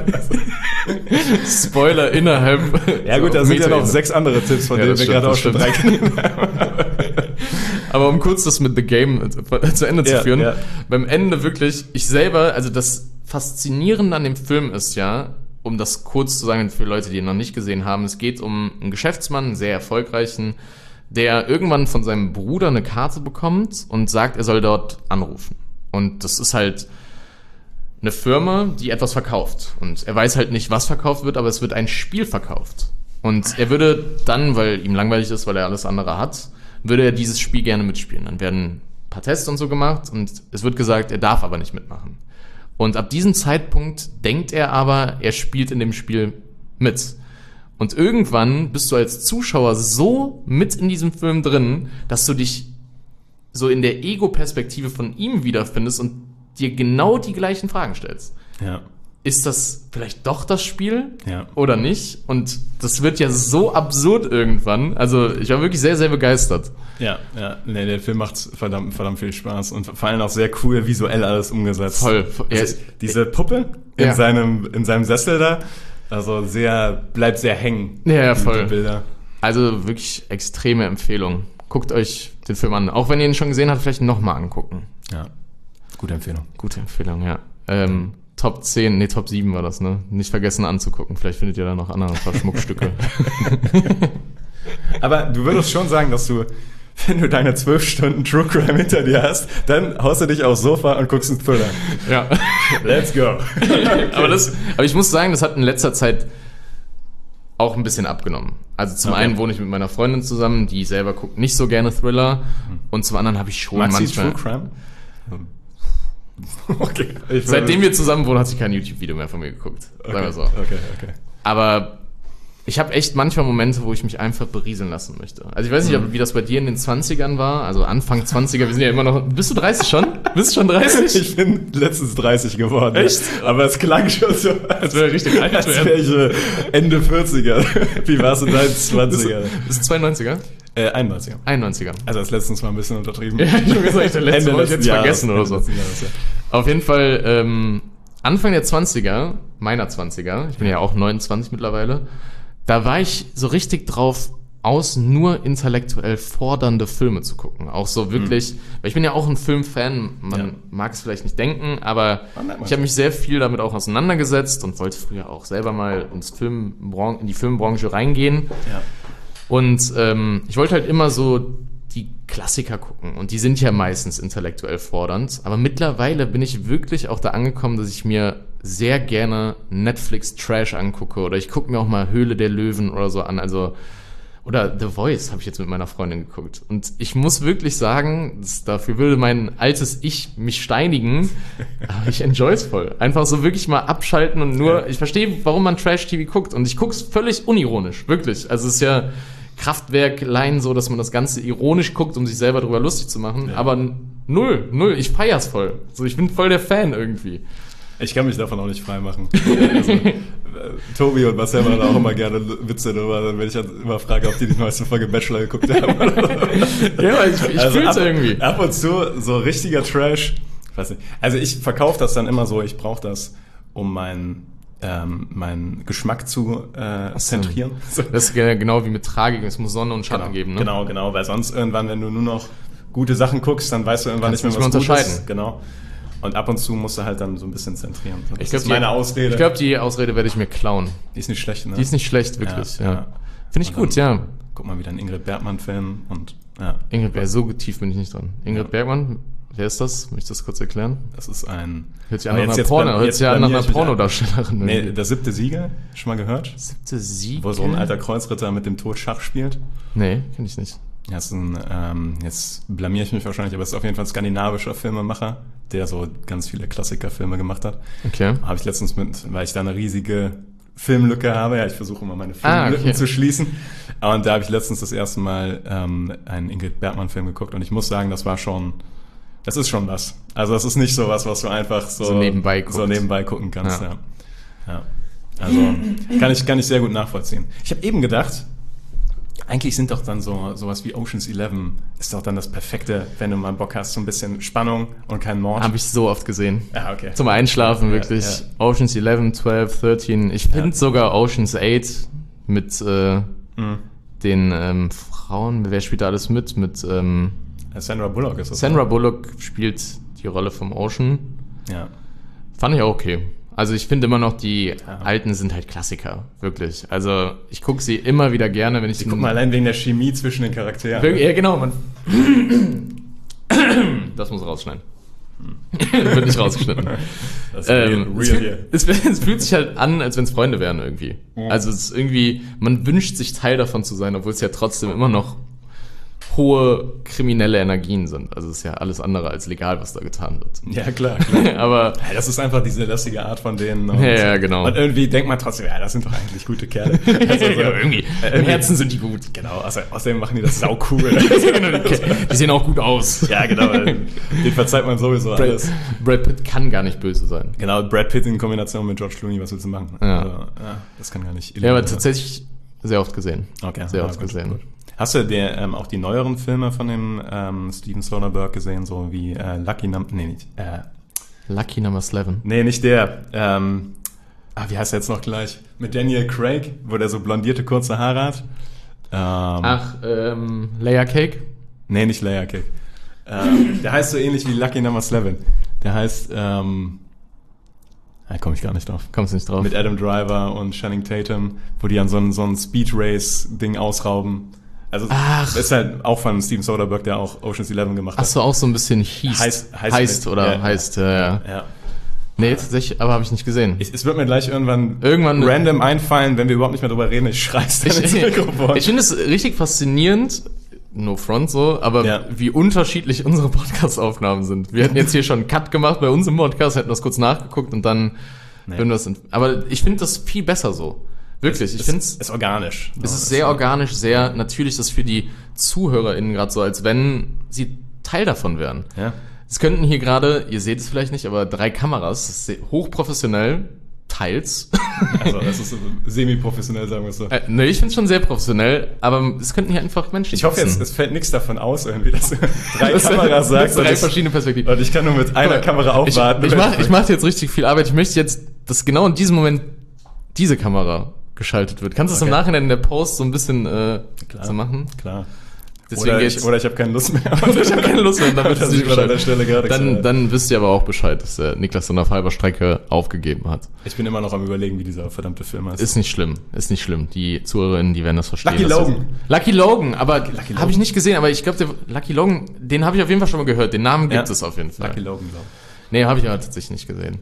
Spoiler innerhalb. Ja gut, da sind ja noch 6 andere Tipps, von denen das wir stimmt, gerade auch das schon stimmt. 3 kennen. Aber um kurz das mit The Game zu Ende zu führen, ja. beim Ende wirklich, ich selber, also das Faszinierende an dem Film ist ja, um das kurz zu sagen für Leute, die ihn noch nicht gesehen haben, es geht um einen Geschäftsmann, einen sehr erfolgreichen, der irgendwann von seinem Bruder eine Karte bekommt und sagt, er soll dort anrufen. Und das ist halt eine Firma, die etwas verkauft. Und er weiß halt nicht, was verkauft wird, aber es wird ein Spiel verkauft. Und er würde dann, weil ihm langweilig ist, weil er alles andere hat, würde er dieses Spiel gerne mitspielen. Dann werden ein paar Tests und so gemacht und es wird gesagt, er darf aber nicht mitmachen. Und ab diesem Zeitpunkt denkt er aber, er spielt in dem Spiel mit. Und irgendwann bist du als Zuschauer so mit in diesem Film drin, dass du dich so in der Ego-Perspektive von ihm wiederfindest und dir genau die gleichen Fragen stellst. Ja. Ist das vielleicht doch das Spiel Ja. oder nicht? Und das wird ja so absurd irgendwann. Also ich war wirklich sehr, sehr begeistert. Ja. Nee, der Film macht verdammt viel Spaß und vor allem auch sehr cool visuell alles umgesetzt. Voll. Also, diese Puppe in seinem Sessel da, also bleibt sehr hängen. Ja, die voll. Bilder. Also wirklich extreme Empfehlung. Guckt euch den Film an. Auch wenn ihr ihn schon gesehen habt, vielleicht nochmal angucken. Ja, gute Empfehlung. Gute Empfehlung, ja. Top 10, Top 7 war das, ne? Nicht vergessen anzugucken. Vielleicht findet ihr da noch andere Schmuckstücke. Aber du würdest schon sagen, dass du, wenn du deine 12 Stunden True Crime hinter dir hast, dann haust du dich aufs Sofa und guckst einen Thriller. Ja. Let's go. Aber ich muss sagen, das hat in letzter Zeit auch ein bisschen abgenommen. Also zum einen wohne ich mit meiner Freundin zusammen, die selber guckt nicht so gerne Thriller. Und zum anderen habe ich schon Magst du manchmal... True Crime? Okay. Seitdem wir zusammen wohnen, hat sie kein YouTube-Video mehr von mir geguckt. Sagen wir so. Okay. Aber ich habe echt manchmal Momente, wo ich mich einfach berieseln lassen möchte. Also ich weiß nicht, wie das bei dir in den 20ern war, also Anfang 20er, wir sind ja immer noch... Bist du 30 schon? Bist du schon 30? Ich bin letztens 30 geworden. Echt? Aber es klang schon so, Als wäre richtig alt als werden. wäre ich Ende 40er. Wie war's in deinen 20er? Bist du 92er? 91er. 91er. Also das letztens mal ein bisschen untertrieben. Ja, ich habe gesagt, der letzte habe ich jetzt vergessen oder so. Ende letzten Jahres, ja. Auf jeden Fall Anfang der 20er, meiner 20er, ich bin ja auch 29 mittlerweile, da war ich so richtig drauf aus, nur intellektuell fordernde Filme zu gucken. Auch so wirklich, weil ich bin ja auch ein Filmfan, man mag es vielleicht nicht denken, aber ich habe mich sehr viel damit auch auseinandergesetzt und wollte früher auch selber mal in die Filmbranche reingehen. Ja. Und ich wollte halt immer so die Klassiker gucken und die sind ja meistens intellektuell fordernd, aber mittlerweile bin ich wirklich auch da angekommen, dass ich mir sehr gerne Netflix-Trash angucke oder ich gucke mir auch mal Höhle der Löwen oder so an, also oder The Voice habe ich jetzt mit meiner Freundin geguckt und ich muss wirklich sagen, dafür würde mein altes Ich mich steinigen, aber ich enjoy's voll. Einfach so wirklich mal abschalten und nur, ich verstehe, warum man Trash-TV guckt und ich guck's völlig unironisch, wirklich. Also es ist ja Kraftwerk-Line so, dass man das Ganze ironisch guckt, um sich selber drüber lustig zu machen, aber null, ich feier's voll. So, ich bin voll der Fan irgendwie. Ich kann mich davon auch nicht frei machen. Also, Tobi und Marcel machen auch immer gerne Witze darüber, wenn ich dann immer frage, ob die neueste Folge Bachelor geguckt haben. Ja, ich also fühl's irgendwie. Ab und zu so richtiger Trash. Weiß nicht. Also ich verkaufe das dann immer so, ich brauche das, um meinen Geschmack zu zentrieren. So. Das ist genau wie mit Tragik, es muss Sonne und Schatten geben, ne? Genau, weil sonst irgendwann, wenn du nur noch gute Sachen guckst, dann weißt du irgendwann Kannst nicht mehr, was nicht gut mehr ist. Genau. Und ab und zu musst du halt dann so ein bisschen zentrieren. Das Ich glaub, ist meine Ausrede. Ich glaube, die Ausrede werde ich mir klauen. Die ist nicht schlecht, ne? Die ist nicht schlecht, wirklich. Ja. Finde ich Und gut, dann ja. Guck mal wieder einen Ingrid Bergmann-Film und ja. Ingrid Bergmann, so tief bin ich nicht dran. Ingrid Bergmann, wer ist das? Möchte ich das kurz erklären? Das ist ein... Hört sich an nach einer Pornodarstellerin. Nee, der 7. Sieger, schon mal gehört? 7. Sieg? Wo so ein alter Kreuzritter mit dem Tod Schach spielt. Nee, kenn ich nicht. Ja, ist jetzt blamier ich mich wahrscheinlich, aber es ist auf jeden Fall ein skandinavischer Filmemacher, der so ganz viele Klassikerfilme gemacht hat. Okay. Habe ich letztens weil ich da eine riesige Filmlücke habe, ja, ich versuche immer meine Filmlücken zu schließen. Und da habe ich letztens das erste Mal einen Ingrid Bergmann-Film geguckt und ich muss sagen, das ist schon was. Also das ist nicht so was du einfach so nebenbei gucken kannst. Ja. Also kann ich sehr gut nachvollziehen. Ich habe eben gedacht, eigentlich sind doch dann sowas wie Ocean's 11 ist doch dann das Perfekte, wenn du mal Bock hast, so ein bisschen Spannung und kein Mord. Habe ich so oft gesehen. Ja, okay. Zum Einschlafen wirklich. Ja. Ocean's 11, 12, 13. Ich finde sogar Ocean's 8 mit den Frauen. Wer spielt da alles mit? Mit Sandra Bullock ist das. Sandra Bullock spielt die Rolle vom Ocean. Ja. Fand ich auch okay. Also ich finde immer noch, die alten sind halt Klassiker, wirklich. Also ich gucke sie immer wieder gerne, wenn ich... Guck mal, allein wegen der Chemie zwischen den Charakteren. Ja, genau. Das muss rausschneiden. Wird nicht rausgeschnitten. Das ist real hier. Es fühlt sich halt an, als wenn es Freunde wären irgendwie. Also es ist irgendwie, man wünscht sich Teil davon zu sein, obwohl es ja trotzdem immer noch hohe kriminelle Energien sind. Also es ist ja alles andere als legal, was da getan wird. Ja, klar. Aber ja, das ist einfach diese lässige Art von denen. Und, ja, genau. Und irgendwie denkt man trotzdem, ja, das sind doch eigentlich gute Kerle. Also, ja, irgendwie. Im Herzen sind die gut. Genau, außerdem machen die das sau cool. Die sehen auch gut aus. Ja, genau. Den verzeiht man sowieso alles. Brad Pitt kann gar nicht böse sein. Genau, Brad Pitt in Kombination mit George Clooney, was willst du machen? Ja. Also, das kann gar nicht. Ja, aber tatsächlich sehr oft gesehen. Okay. Sehr oft gesehen. Gut. Hast du auch die neueren Filme von dem Steven Soderbergh gesehen, so wie Lucky Number 11? Nee, nicht der. Wie heißt er jetzt noch gleich? Mit Daniel Craig, wo der so blondierte kurze Haare hat. Layer Cake? Nee, nicht Layer Cake. Der heißt so ähnlich wie Lucky Number 11. Der heißt, da komme ich gar nicht drauf. Kommst nicht drauf? Mit Adam Driver und Channing Tatum, wo die an so ein Speed Race Ding ausrauben. Also das ist halt auch von Steven Soderbergh, der auch Ocean's 11 gemacht hat. Ach so, auch so ein bisschen heißt, ja. Nee, tatsächlich, aber habe ich nicht gesehen. Es wird mir gleich irgendwann random einfallen, wenn wir überhaupt nicht mehr drüber reden, ich schreist dann ins Mikrofon. Ich finde es richtig faszinierend, no front so, aber wie unterschiedlich unsere Podcast-Aufnahmen sind. Wir hätten jetzt hier schon einen Cut gemacht bei uns im Podcast, hätten das kurz nachgeguckt und dann würden wir das... Aber ich finde das viel besser so. Wirklich, ich finde es ist organisch. Es ist sehr organisch, sehr natürlich, das für die ZuhörerInnen gerade so, als wenn sie Teil davon wären. Ja. Es könnten hier gerade, ihr seht es vielleicht nicht, aber 3 Kameras, das ist hochprofessionell, teils. Also das ist semi-professionell, sagen wir es so. Nee, ich finde es schon sehr professionell, aber es könnten hier einfach Menschen Ich hoffe jetzt, es fällt nichts davon aus, irgendwie, dass du 3 Kameras sagst. 3 verschiedene Perspektiven. Und ich kann nur mit einer Kamera aufwarten. Ich mach jetzt richtig viel Arbeit. Ich möchte jetzt, dass genau in diesem Moment diese Kamera geschaltet wird. Kannst du es im Nachhinein in der Post so ein bisschen so machen? Klar. Deswegen oder ich habe keine Lust mehr. Ich habe keine Lust mehr. Dann wisst ihr aber auch Bescheid, dass der Niklas dann auf halber Strecke aufgegeben hat. Ich bin immer noch am Überlegen, wie dieser verdammte Film heißt. Ist nicht schlimm. Die ZuhörerInnen, die werden das verstehen. Lucky Logan, aber habe ich nicht gesehen, aber ich glaube, Lucky Logan, den habe ich auf jeden Fall schon mal gehört. Den Namen gibt es auf jeden Fall. Lucky Logan, glaube ich. Nee, habe ich aber tatsächlich nicht gesehen.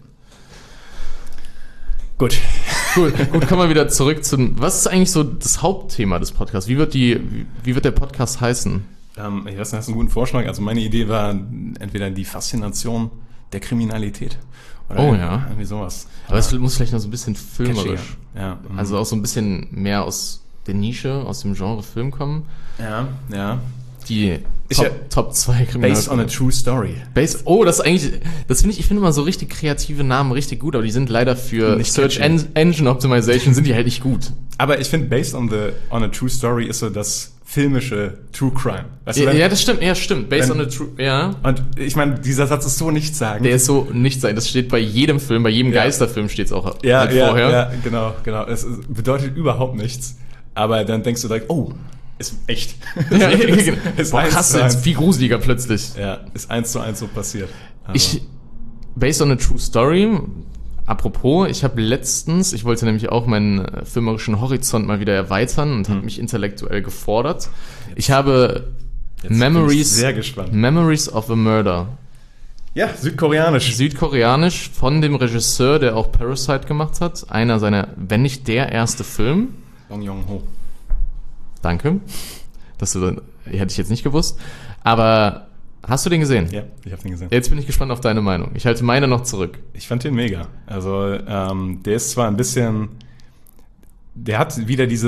Gut, kommen wir wieder zurück zu... Was ist eigentlich so das Hauptthema des Podcasts? Wie wird der Podcast heißen? Ich weiß nicht, hast du einen guten Vorschlag? Also meine Idee war entweder die Faszination der Kriminalität. Oder irgendwie sowas. Aber es muss vielleicht noch so ein bisschen filmerisch. Ja. Also auch so ein bisschen mehr aus der Nische, aus dem Genre Film kommen. Ja. Die Top 2 Kriminalität. Based on a true story. Das ist eigentlich, ich finde immer so richtig kreative Namen richtig gut, aber die sind leider für nicht Search Engine Optimization sind die halt nicht gut. Aber ich finde, based on a true story ist so das filmische True Crime. Weißt du, das stimmt. Based on a true, Und ich meine, dieser Satz ist so nichtssagend. Der ist so nichtssagend. Das steht bei jedem Film, bei jedem Geisterfilm steht es auch vorher. Ja, genau. Es bedeutet überhaupt nichts. Aber dann denkst du direkt, oh, Ist echt. Ja, ist boah, 1 krass, zu jetzt 1. viel gruseliger plötzlich. Ja, ist 1:1 so passiert. Also, Based on a true story, apropos, ich habe letztens, ich wollte nämlich auch meinen filmerischen Horizont mal wieder erweitern und habe mich intellektuell gefordert. Ich habe jetzt bin ich Memories, sehr gespannt. Memories of a Murder, Ja, südkoreanisch. südkoreanisch, von dem Regisseur, der auch Parasite gemacht hat. Einer seiner, wenn nicht der erste Film. Bong Joon-ho. Danke. Hätte ich jetzt nicht gewusst. Aber hast du den gesehen? Ja, ich habe den gesehen. Jetzt bin ich gespannt auf deine Meinung. Ich halte meine noch zurück. Ich fand den mega. Also, der ist zwar ein bisschen, der hat wieder diese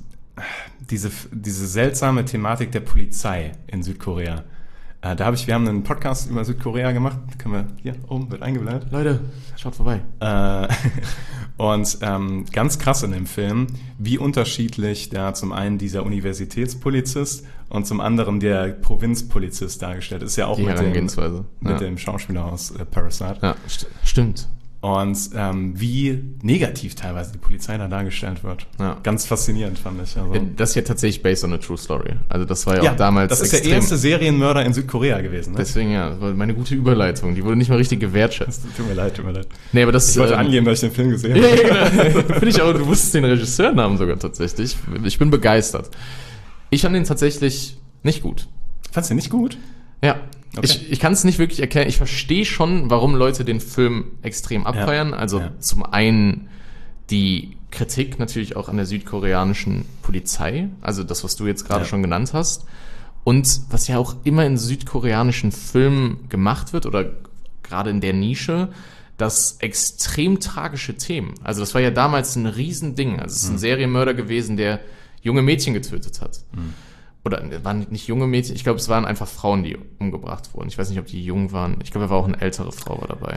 seltsame Thematik der Polizei in Südkorea. Wir haben einen Podcast über Südkorea gemacht. Können wir, hier oben wird eingeblendet. Leute, schaut vorbei. Und ganz krass in dem Film, wie unterschiedlich da zum einen dieser Universitätspolizist und zum anderen der Provinzpolizist dargestellt ist. Ja auch Die mit Herangehensweise. dem Schauspieler aus Parasite. Ja, stimmt. Und wie negativ teilweise die Polizei da dargestellt wird. Ja. Ganz faszinierend, fand ich. Also, Das ist ja tatsächlich based on a true story. Also das war ja auch damals das ist extrem. der erste Serienmörder in Südkorea gewesen. Ne? Deswegen ja, das war meine gute Überleitung. Die wurde nicht mal richtig gewertschätzt. Tut mir leid. Nee, aber das Ich wollte angeben, dass ich den Film gesehen Ja, habe. ja, genau. Finde ich auch, du wusstest den Regisseurnamen sogar tatsächlich. Ich bin begeistert. Ich fand den tatsächlich nicht gut. Fandst du den nicht gut? Ja. Okay. Ich kann es nicht wirklich erklären. Ich verstehe schon, warum Leute den Film extrem abfeiern. Ja. Also Ja. zum einen die Kritik natürlich auch an der südkoreanischen Polizei. Also das, was du jetzt gerade schon genannt hast. Und was ja auch immer in südkoreanischen Filmen gemacht wird oder gerade in der Nische, das extrem tragische Themen. Also das war ja damals ein Riesending. Also es ist ein Serienmörder gewesen, der junge Mädchen getötet hat. Oder waren nicht junge Mädchen, ich glaube, es waren einfach Frauen, die umgebracht wurden. Ich weiß nicht, ob die jung waren. Ich glaube, da war auch eine ältere Frau dabei.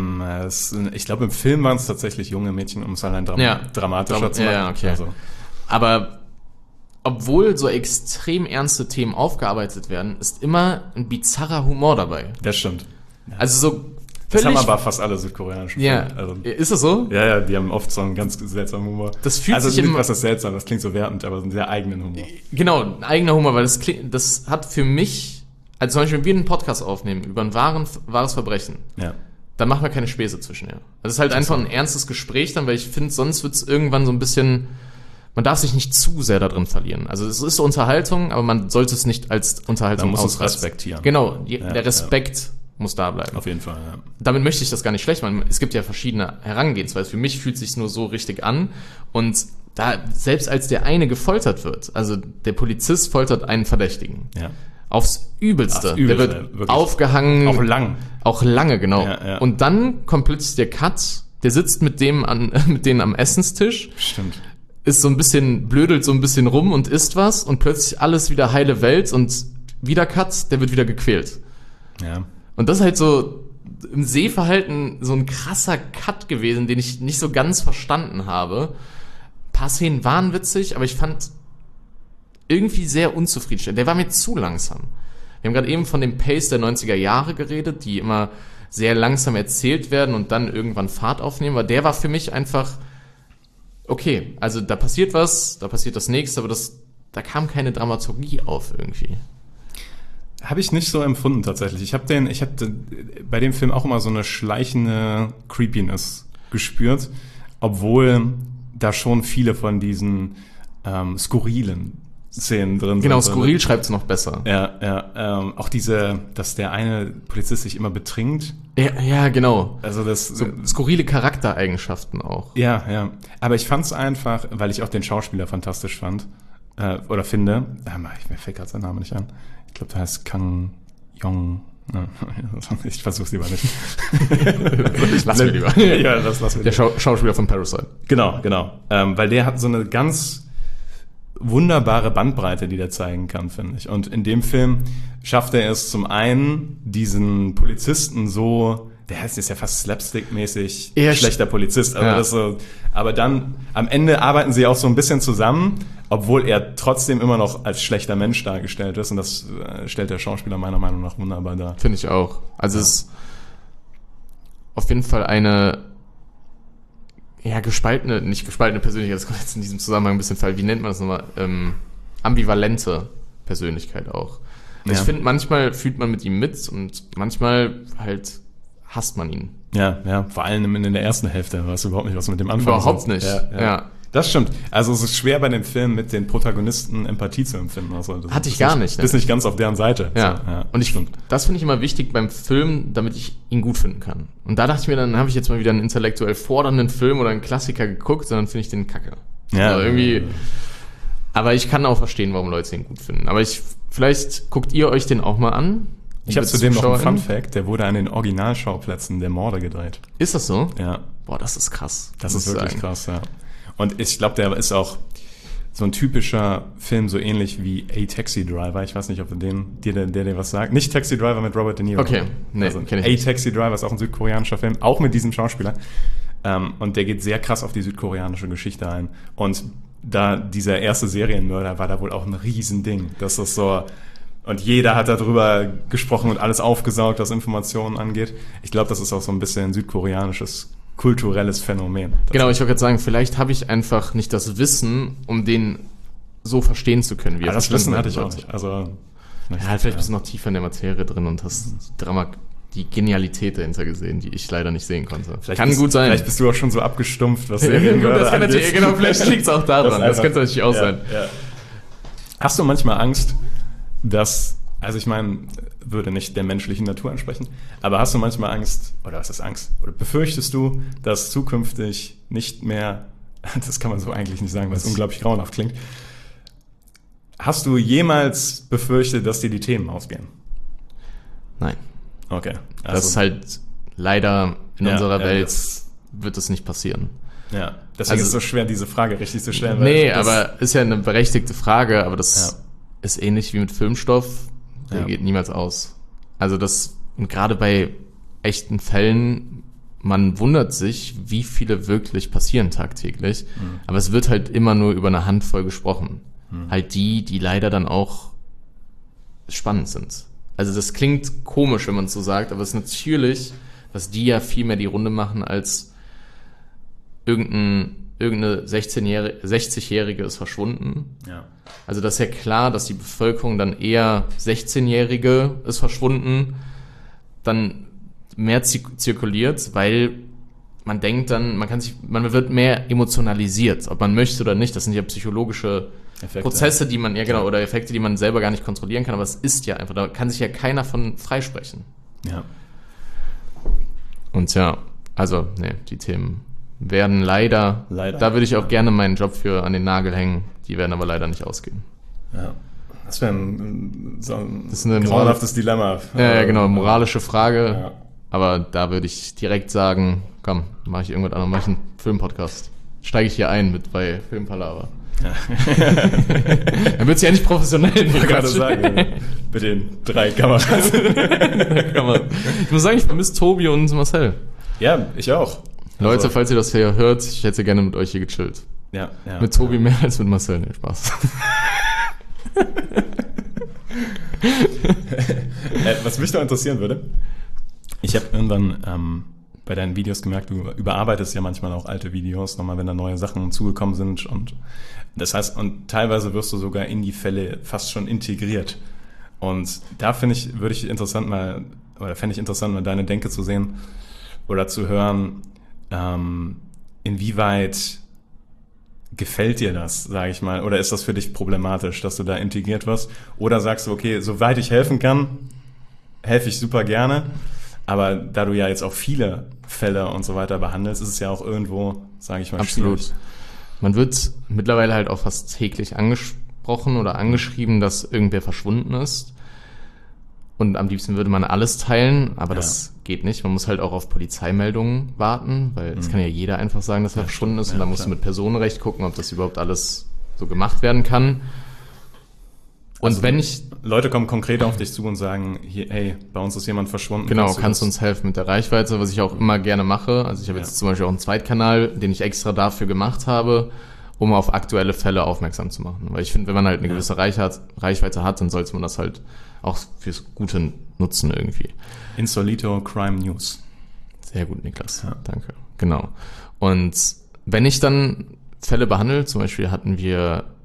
Ich glaube, im Film waren es tatsächlich junge Mädchen, um es allein dramatischer zu machen. Ja, okay. Also, Aber obwohl so extrem ernste Themen aufgearbeitet werden, ist immer ein bizarrer Humor dabei. das stimmt. Also so Das völlig... haben aber fast alle südkoreanischen ja, Filme. Also, ist das so? ja, die haben oft so einen ganz seltsamen Humor. Das fühlt also sich nicht, im- was das seltsam, das klingt so wertend, aber so einen sehr eigenen Humor. Genau, ein eigener Humor, weil das hat für mich, also zum Beispiel, wenn wir einen Podcast aufnehmen über ein wahres Verbrechen, Ja. dann machen wir keine Späße zwischen, ja. Also es ist halt einfach ein ernstes Gespräch dann, weil ich finde, sonst wird es irgendwann so ein bisschen, man darf sich nicht zu sehr da drin verlieren. Also es ist Unterhaltung, aber man sollte es nicht als Unterhaltung Man muss es ausreizen. respektieren. Genau, der Respekt muss da bleiben. Auf jeden Fall, ja. Damit möchte ich das gar nicht schlecht machen. Es gibt ja verschiedene Herangehensweisen. Für mich fühlt es sich nur so richtig an. Und da, selbst als der eine gefoltert wird, also der Polizist foltert einen Verdächtigen. Ja. Aufs Übelste. Aufs Übelste, Der wird wirklich. aufgehangen. Auch lang. Auch lange, genau. Ja. Und dann kommt plötzlich der Cut, der sitzt mit denen am Essenstisch, Stimmt. ist so ein bisschen, blödelt so ein bisschen rum und isst was und plötzlich alles wieder heile Welt und wieder Cut, der wird wieder gequält. Ja. Und das ist halt so im Sehverhalten so ein krasser Cut gewesen, den ich nicht so ganz verstanden habe. Ein paar Szenen waren witzig, aber ich fand irgendwie sehr unzufriedenstellend. Der war mir zu langsam. Wir haben gerade eben von dem Pace der 90er Jahre geredet, die immer sehr langsam erzählt werden und dann irgendwann Fahrt aufnehmen. Aber der war für mich einfach, okay, also da passiert was, da passiert das nächste, aber da kam keine Dramaturgie auf irgendwie. Habe ich nicht so empfunden tatsächlich. Ich habe bei dem Film auch immer so eine schleichende Creepiness gespürt, obwohl da schon viele von diesen skurrilen Szenen drin sind. Genau, skurril schreibt's noch besser. Ja. Auch dass der eine Polizist sich immer betrinkt. Ja, genau. Also das So skurrile Charaktereigenschaften auch. Ja. Aber ich fand es einfach, weil ich auch den Schauspieler fantastisch fand oder finde. Mir fällt gerade sein Name nicht an. Ich glaube, der heißt Kang Yong. Ich versuch's lieber nicht. Lass mir lieber. Ja, das lass mir Der lieber. Schauspieler von Parasite. Genau. Weil der hat so eine ganz wunderbare Bandbreite, die der zeigen kann, finde ich. Und in dem Film schafft er es zum einen, diesen Polizisten so, der heißt jetzt ja fast slapstick-mäßig schlechter Polizist, also das so, aber dann am Ende arbeiten sie auch so ein bisschen zusammen, obwohl er trotzdem immer noch als schlechter Mensch dargestellt ist, und das stellt der Schauspieler meiner Meinung nach wunderbar dar. Finde ich auch. Also es ist auf jeden Fall eine nicht gespaltene Persönlichkeit, das kommt jetzt in diesem Zusammenhang ein bisschen falsch. Wie nennt man das nochmal? ambivalente Persönlichkeit auch. Ja. Ich finde, manchmal fühlt man mit ihm mit und manchmal halt hasst man ihn. Ja, vor allem in der ersten Hälfte weißt du überhaupt nicht, was du mit dem anfangen Überhaupt sollst. nicht. Ja. Das stimmt. Also es ist schwer bei den Filmen mit den Protagonisten Empathie zu empfinden. Also Hatte ich gar nicht. Du bist nicht ganz auf deren Seite. Ja. So, Und stimmt. das finde ich immer wichtig beim Film, damit ich ihn gut finden kann. Und da dachte ich mir, dann habe ich jetzt mal wieder einen intellektuell fordernden Film oder einen Klassiker geguckt, und dann finde ich den kacke. Ja. Also irgendwie. Aber ich kann auch verstehen, warum Leute den gut finden. Aber vielleicht guckt ihr euch den auch mal an. Ich habe zudem noch einen ZuschauerInnen. Fun-Fact, der wurde an den Originalschauplätzen der Morde gedreht. Ist das so? Ja. Boah, das ist krass. Das muss ist ich wirklich sagen. krass, ja. Und ich glaube, der ist auch so ein typischer Film, so ähnlich wie A Taxi Driver. Ich weiß nicht, ob du dir was sagt. Nicht Taxi Driver mit Robert De Niro. Okay, nee, also, kenn ich A nicht. Taxi Driver ist auch ein südkoreanischer Film, auch mit diesem Schauspieler. Und der geht sehr krass auf die südkoreanische Geschichte ein. Und da dieser erste Serienmörder war da wohl auch ein Riesending. Das ist so... Und jeder hat darüber gesprochen und alles aufgesaugt, was Informationen angeht. Ich glaube, das ist auch so ein bisschen ein südkoreanisches kulturelles Phänomen. Genau, ich wollte gerade sagen, vielleicht habe ich einfach nicht das Wissen, um den so verstehen zu können, wie er Das Wissen verstanden hatte ich werden auch sollte. nicht. Also, Ja, halt vielleicht bist du noch tiefer in der Materie drin und hast die Genialität dahinter gesehen, die ich leider nicht sehen konnte. Kann gut sein. Vielleicht bist du auch schon so abgestumpft, was Gut, Serienmörder das kann angeht. natürlich, genau, vielleicht liegt es auch daran. Das könnte natürlich auch sein. Ja. Hast du manchmal Angst, dass, also ich meine, würde nicht der menschlichen Natur entsprechen, aber hast du manchmal Angst, oder was ist Angst, oder befürchtest du, dass zukünftig nicht mehr, das kann man so eigentlich nicht sagen, weil es unglaublich grauenhaft klingt, hast du jemals befürchtet, dass dir die Themen ausgehen? Nein. Okay. Das ist halt leider in unserer Welt das- wird es nicht passieren. Ja, deswegen Also- ist es so schwer, diese Frage richtig zu stellen. Nee, das- aber ist ja eine berechtigte Frage, aber das Ja. ist ähnlich wie mit Filmstoff, der Ja. geht niemals aus. Also und gerade bei echten Fällen, man wundert sich, wie viele wirklich passieren tagtäglich, aber es wird halt immer nur über eine Handvoll gesprochen. Halt die leider dann auch spannend sind. Also das klingt komisch, wenn man es so sagt, aber es ist natürlich, dass die ja viel mehr die Runde machen als irgendeine 60-Jährige ist verschwunden. Ja. Also das ist ja klar, dass die Bevölkerung dann eher 16-Jährige ist verschwunden, dann mehr zirkuliert, weil man denkt dann, man wird mehr emotionalisiert, ob man möchte oder nicht. Das sind ja psychologische Effekte. Prozesse, die man, oder Effekte, die man selber gar nicht kontrollieren kann, aber es ist ja einfach, da kann sich ja keiner von freisprechen. Ja. Und ja, also, die Themen werden leider, da würde ich auch gerne meinen Job für an den Nagel hängen, die werden aber leider nicht ausgehen. Ja. Das wäre Das ist eine grauenhaftes Dilemma. Ja, genau, moralische Frage, Ja. aber da würde ich direkt sagen, komm, mache ich irgendwas anderes, mache ich einen Filmpodcast. Steige ich hier ein bei Filmpalava. Ja. Dann wird's ja nicht professionell. Ich wollte gerade sagen, mit den 3 Kameras. Ich muss sagen, ich vermisse Tobi und Marcel. Ja, ich auch. Leute, Also, falls ihr das hier hört, ich hätte gerne mit euch hier gechillt. ja. Mit Tobi mehr als mit Marcel. Nee, Spaß. Was mich noch interessieren würde, ich habe irgendwann bei deinen Videos gemerkt, du überarbeitest ja manchmal auch alte Videos, nochmal, wenn da neue Sachen zugekommen sind, und das heißt, und teilweise wirst du sogar in die Fälle fast schon integriert. Und da fände ich interessant, mal deine Denke zu sehen oder zu hören, inwieweit gefällt dir das, sage ich mal, oder ist das für dich problematisch, dass du da integriert wirst? Oder sagst du, okay, soweit ich helfen kann, helfe ich super gerne, aber da du ja jetzt auch viele Fälle und so weiter behandelst, ist es ja auch irgendwo, sage ich mal, Absolut. schwierig. Man wird mittlerweile halt auch fast täglich angesprochen oder angeschrieben, dass irgendwer verschwunden ist. Und am liebsten würde man alles teilen, aber das geht nicht. Man muss halt auch auf Polizeimeldungen warten, weil es kann ja jeder einfach sagen, dass er verschwunden ist. Und dann musst du mit Personenrecht gucken, ob das überhaupt alles so gemacht werden kann. Und Also, Leute kommen konkret auf dich zu und sagen, hier, hey, bei uns ist jemand verschwunden. Genau, kannst du uns helfen mit der Reichweite, was ich auch immer gerne mache. Also ich habe jetzt zum Beispiel auch einen Zweitkanal, den ich extra dafür gemacht habe, um auf aktuelle Fälle aufmerksam zu machen. Weil ich finde, wenn man halt eine gewisse Reichweite hat, dann sollte man das halt auch fürs Gute nutzen irgendwie. Insolito Crime News. Sehr gut, Niklas. Ja. Danke. Genau. Und wenn ich dann Fälle behandle, zum Beispiel hatten wir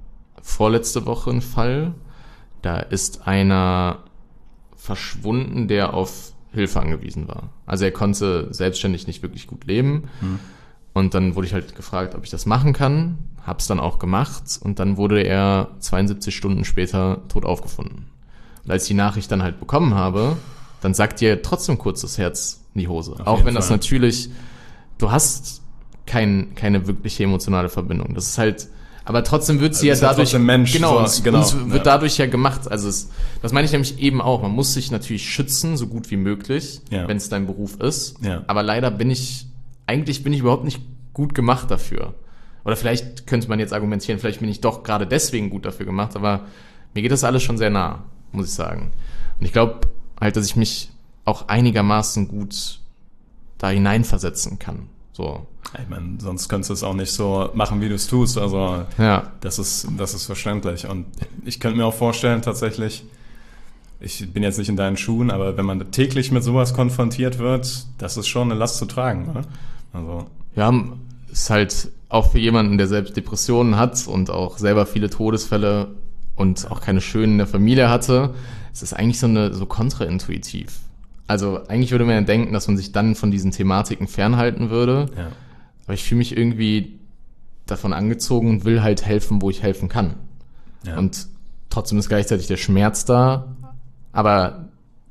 vorletzte Woche ein Fall. Da ist einer verschwunden, der auf Hilfe angewiesen war. Also er konnte selbstständig nicht wirklich gut leben. Und dann wurde ich halt gefragt, ob ich das machen kann. Hab's dann auch gemacht. Und dann wurde er 72 Stunden später tot aufgefunden. Und als ich die Nachricht dann halt bekommen habe, dann sagt dir trotzdem kurz das Herz in die Hose. Auch wenn das natürlich, du hast keine wirkliche emotionale Verbindung. Das ist halt, aber trotzdem wird sie also ja dadurch, Mensch, uns wird dadurch ja gemacht. Also das meine ich nämlich eben auch. Man muss sich natürlich schützen, so gut wie möglich, wenn es dein Beruf ist. Ja. Aber leider bin ich überhaupt nicht gut gemacht dafür. Oder vielleicht könnte man jetzt argumentieren, vielleicht bin ich doch gerade deswegen gut dafür gemacht, aber mir geht das alles schon sehr nah, muss ich sagen. Und ich glaube halt, dass ich mich auch einigermaßen gut da hineinversetzen kann. So. Ich meine, sonst könntest du es auch nicht so machen, wie du es tust. Also das ist verständlich. Und ich könnte mir auch vorstellen, tatsächlich, ich bin jetzt nicht in deinen Schuhen, aber wenn man täglich mit sowas konfrontiert wird, das ist schon eine Last zu tragen, oder? Also. Ja, ist halt auch für jemanden, der selbst Depressionen hat und auch selber viele Todesfälle und auch keine schönen in der Familie hatte, ist das eigentlich so kontraintuitiv. Also eigentlich würde man ja denken, dass man sich dann von diesen Thematiken fernhalten würde. Ja. Aber ich fühle mich irgendwie davon angezogen und will halt helfen, wo ich helfen kann. Ja. Und trotzdem ist gleichzeitig der Schmerz da, aber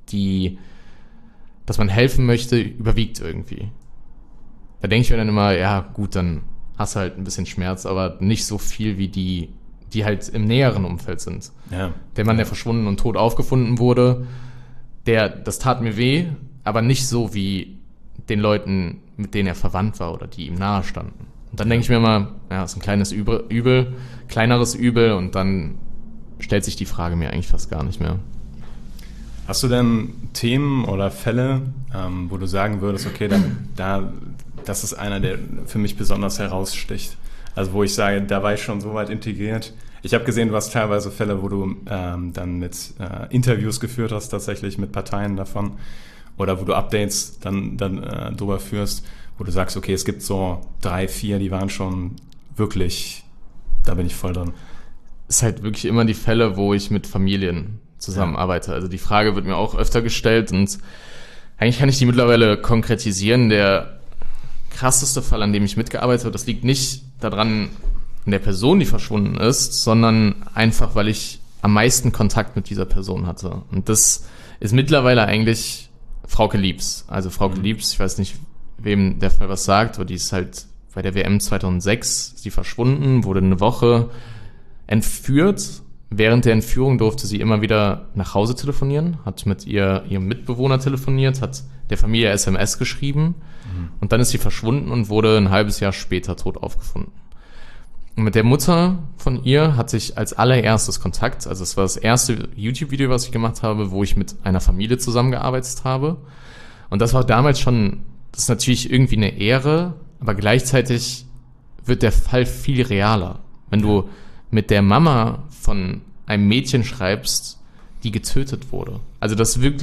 dass man helfen möchte, überwiegt irgendwie. Da denke ich mir dann immer, ja gut, dann hast du halt ein bisschen Schmerz, aber nicht so viel wie die halt im näheren Umfeld sind. Ja. Der Mann, der verschwunden und tot aufgefunden wurde, das tat mir weh, aber nicht so wie den Leuten, mit denen er verwandt war oder die ihm nahe standen. Und dann denke ich mir immer, ja, ist ein kleines Übel, kleineres Übel und dann stellt sich die Frage mir eigentlich fast gar nicht mehr. Hast du denn Themen oder Fälle, wo du sagen würdest, okay, das ist einer, der für mich besonders heraussticht? Also wo ich sage, da war ich schon so weit integriert. Ich habe gesehen, du hast teilweise Fälle, wo du dann mit Interviews geführt hast, tatsächlich mit Parteien davon. Oder wo du Updates dann drüber führst, wo du sagst, okay, es gibt so 3, 4, die waren schon wirklich, da bin ich voll drin. Es ist halt wirklich immer die Fälle, wo ich mit Familien zusammenarbeite. Ja. Also die Frage wird mir auch öfter gestellt und eigentlich kann ich die mittlerweile konkretisieren. Der krasseste Fall, an dem ich mitgearbeitet habe, das liegt nicht daran, an der Person, die verschwunden ist, sondern einfach, weil ich am meisten Kontakt mit dieser Person hatte. Und das ist mittlerweile eigentlich Frauke Liebs. Also Frauke Liebs, ich weiß nicht, wem der Fall was sagt, aber die ist halt bei der WM 2006, ist die verschwunden, wurde eine Woche entführt. Während der Entführung durfte sie immer wieder nach Hause telefonieren, hat mit ihrem Mitbewohner telefoniert, hat der Familie SMS geschrieben und dann ist sie verschwunden und wurde ein halbes Jahr später tot aufgefunden. Und mit der Mutter von ihr hatte ich als allererstes Kontakt, also es war das erste YouTube-Video, was ich gemacht habe, wo ich mit einer Familie zusammengearbeitet habe. Und das war damals schon, das ist natürlich irgendwie eine Ehre, aber gleichzeitig wird der Fall viel realer. Wenn du mit der Mama von einem Mädchen schreibst, die getötet wurde. Also das war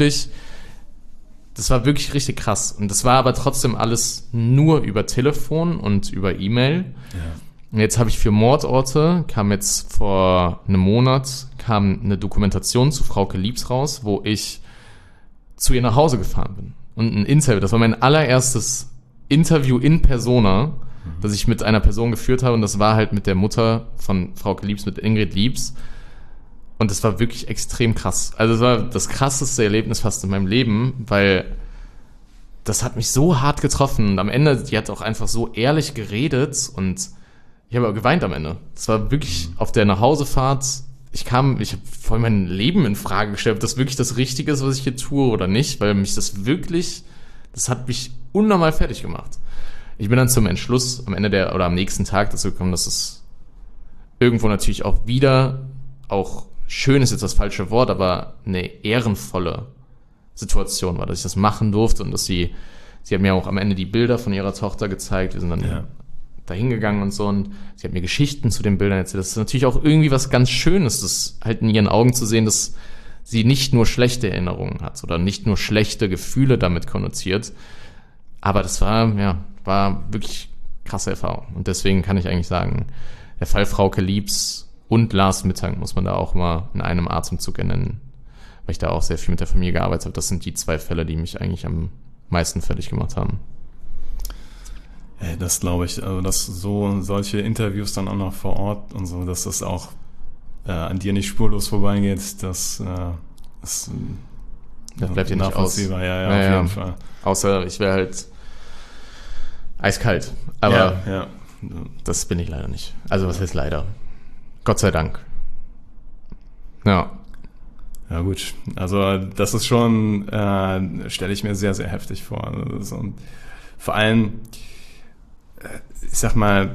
wirklich richtig krass. Und das war aber trotzdem alles nur über Telefon und über E-Mail. Ja. Und jetzt habe ich für Mordorte, kam jetzt vor einem Monat, kam eine Dokumentation zu Frauke Liebs raus, wo ich zu ihr nach Hause gefahren bin. Und ein Interview, das war mein allererstes Interview in Persona, das ich mit einer Person geführt habe. Und das war halt mit der Mutter von Frauke Liebs, mit Ingrid Liebs. Und das war wirklich extrem krass. Also es war das krasseste Erlebnis fast in meinem Leben, weil das hat mich so hart getroffen. Und am Ende, die hat auch einfach so ehrlich geredet und ich habe geweint am Ende. Es war wirklich auf der Nachhausefahrt. Ich habe voll mein Leben in Frage gestellt, ob das wirklich das Richtige ist, was ich hier tue oder nicht, weil mich das hat mich unnormal fertig gemacht. Ich bin dann zum Entschluss am nächsten Tag dazu gekommen, dass es irgendwo natürlich auch wieder, auch schön ist jetzt das falsche Wort, aber eine ehrenvolle Situation war, dass ich das machen durfte und dass sie hat mir auch am Ende die Bilder von ihrer Tochter gezeigt. Wir sind dann da hingegangen und so und sie hat mir Geschichten zu den Bildern erzählt. Das ist natürlich auch irgendwie was ganz Schönes, das halt in ihren Augen zu sehen, dass sie nicht nur schlechte Erinnerungen hat oder nicht nur schlechte Gefühle damit konnotiert. Aber das war wirklich krasse Erfahrung. Und deswegen kann ich eigentlich sagen, der Fall Frauke Liebs und Lars Mittag muss man da auch mal in einem Atemzug nennen, weil ich da auch sehr viel mit der Familie gearbeitet habe. Das sind die 2 Fälle, die mich eigentlich am meisten fertig gemacht haben. Das glaube ich, also dass solche Interviews dann auch noch vor Ort und so, dass das auch an dir nicht spurlos vorbeigeht, das bleibt dir nicht aus. Ja, auf jeden Fall. Außer ich wäre halt eiskalt. Aber ja. Das bin ich leider nicht. Also was heißt leider? Gott sei Dank. Ja. Ja gut, also das ist schon, stelle ich mir sehr, sehr heftig vor. Also, und vor allem, ich sag mal,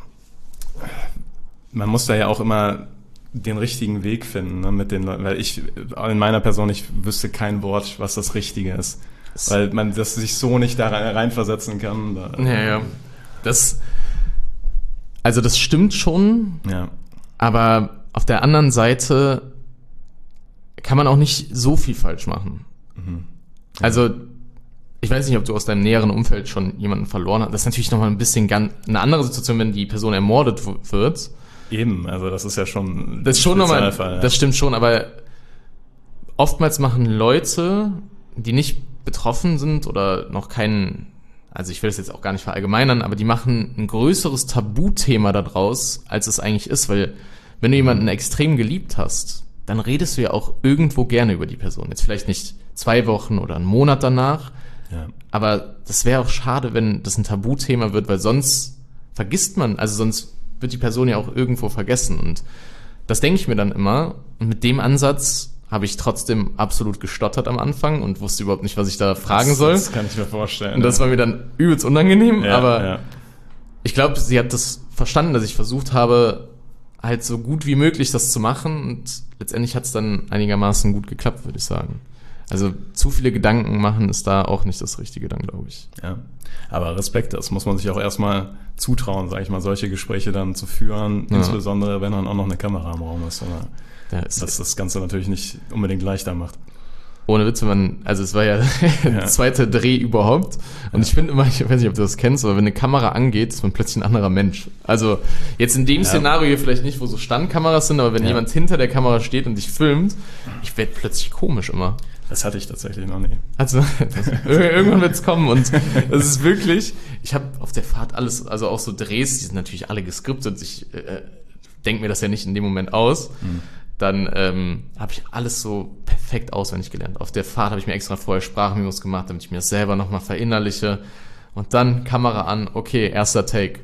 man muss da ja auch immer den richtigen Weg finden, ne, mit den Leuten, weil ich in meiner Person, ich wüsste kein Wort, was das Richtige ist, weil man das sich so nicht da reinversetzen kann. Ja. Das stimmt schon, ja. Aber auf der anderen Seite kann man auch nicht so viel falsch machen. Mhm. Ja. Also ich weiß nicht, ob du aus deinem näheren Umfeld schon jemanden verloren hast. Das ist natürlich nochmal ein bisschen eine andere Situation, wenn die Person ermordet wird. Eben, also das ist ja schon... Das ist schon nochmal, Fall, ja. Das stimmt schon, aber oftmals machen Leute, die nicht betroffen sind oder noch keinen, also ich will das jetzt auch gar nicht verallgemeinern, aber die machen ein größeres Tabuthema daraus, als es eigentlich ist, weil wenn du jemanden extrem geliebt hast, dann redest du ja auch irgendwo gerne über die Person. Jetzt vielleicht nicht 2 Wochen oder einen Monat danach, ja. Aber das wäre auch schade, wenn das ein Tabuthema wird, weil sonst vergisst man, also sonst wird die Person ja auch irgendwo vergessen. Und das denke ich mir dann immer. Und mit dem Ansatz habe ich trotzdem absolut gestottert am Anfang und wusste überhaupt nicht, was ich da fragen soll. Das kann ich mir vorstellen. Und das war mir dann übelst unangenehm. Ja, aber ja. Ich glaube, sie hat das verstanden, dass ich versucht habe, halt so gut wie möglich das zu machen. Und letztendlich hat es dann einigermaßen gut geklappt, würde ich sagen. Also zu viele Gedanken machen ist da auch nicht das Richtige dann, glaube ich. Ja, aber Respekt, das muss man sich auch erstmal zutrauen, sage ich mal, solche Gespräche dann zu führen, insbesondere wenn dann auch noch eine Kamera im Raum ist, oder dass das Ganze natürlich nicht unbedingt leichter macht. Ohne Witz, es war ja der zweite Dreh überhaupt und ich finde immer, ich weiß nicht, ob du das kennst, aber wenn eine Kamera angeht, ist man plötzlich ein anderer Mensch. Also jetzt in dem Szenario hier vielleicht nicht, wo so Standkameras sind, aber wenn jemand hinter der Kamera steht und dich filmt, ich werde plötzlich komisch immer. Das hatte ich tatsächlich noch nie. Also irgendwann wird's kommen und das ist wirklich, ich habe auf der Fahrt alles, also auch so Drehs, die sind natürlich alle geskriptet, ich denke mir das ja nicht in dem Moment aus, dann habe ich alles so perfekt auswendig gelernt. Auf der Fahrt habe ich mir extra vorher Sprachmemos gemacht, damit ich mir das selber nochmal verinnerliche und dann Kamera an, okay, erster Take.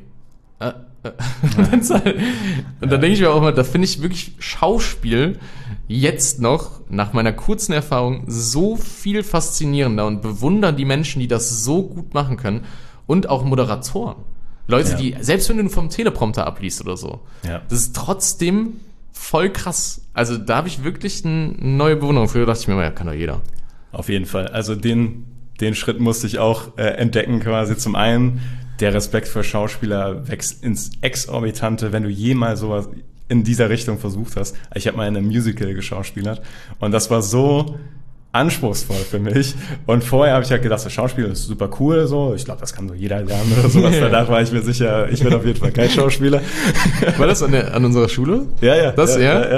Und dann denke ich mir auch immer, da finde ich wirklich Schauspiel jetzt noch, nach meiner kurzen Erfahrung, so viel faszinierender und bewundern die Menschen, die das so gut machen können und auch Moderatoren. Leute, die, selbst wenn du vom Teleprompter abliest oder so, das ist trotzdem voll krass. Also da habe ich wirklich eine neue Bewunderung. Früher dachte ich mir immer, ja, kann doch jeder. Auf jeden Fall. Also den Schritt musste ich auch entdecken quasi. Zum einen, der Respekt für Schauspieler wächst ins Exorbitante, wenn du jemals sowas in dieser Richtung versucht hast. Ich habe mal in einem Musical geschauspielert und das war so anspruchsvoll für mich. Und vorher habe ich halt gedacht, das Schauspiel ist super cool, so. Ich glaube, das kann so jeder lernen oder sowas. Danach war ich mir sicher, ich werde auf jeden Fall kein Schauspieler. War das an unserer Schule? Ja. Das,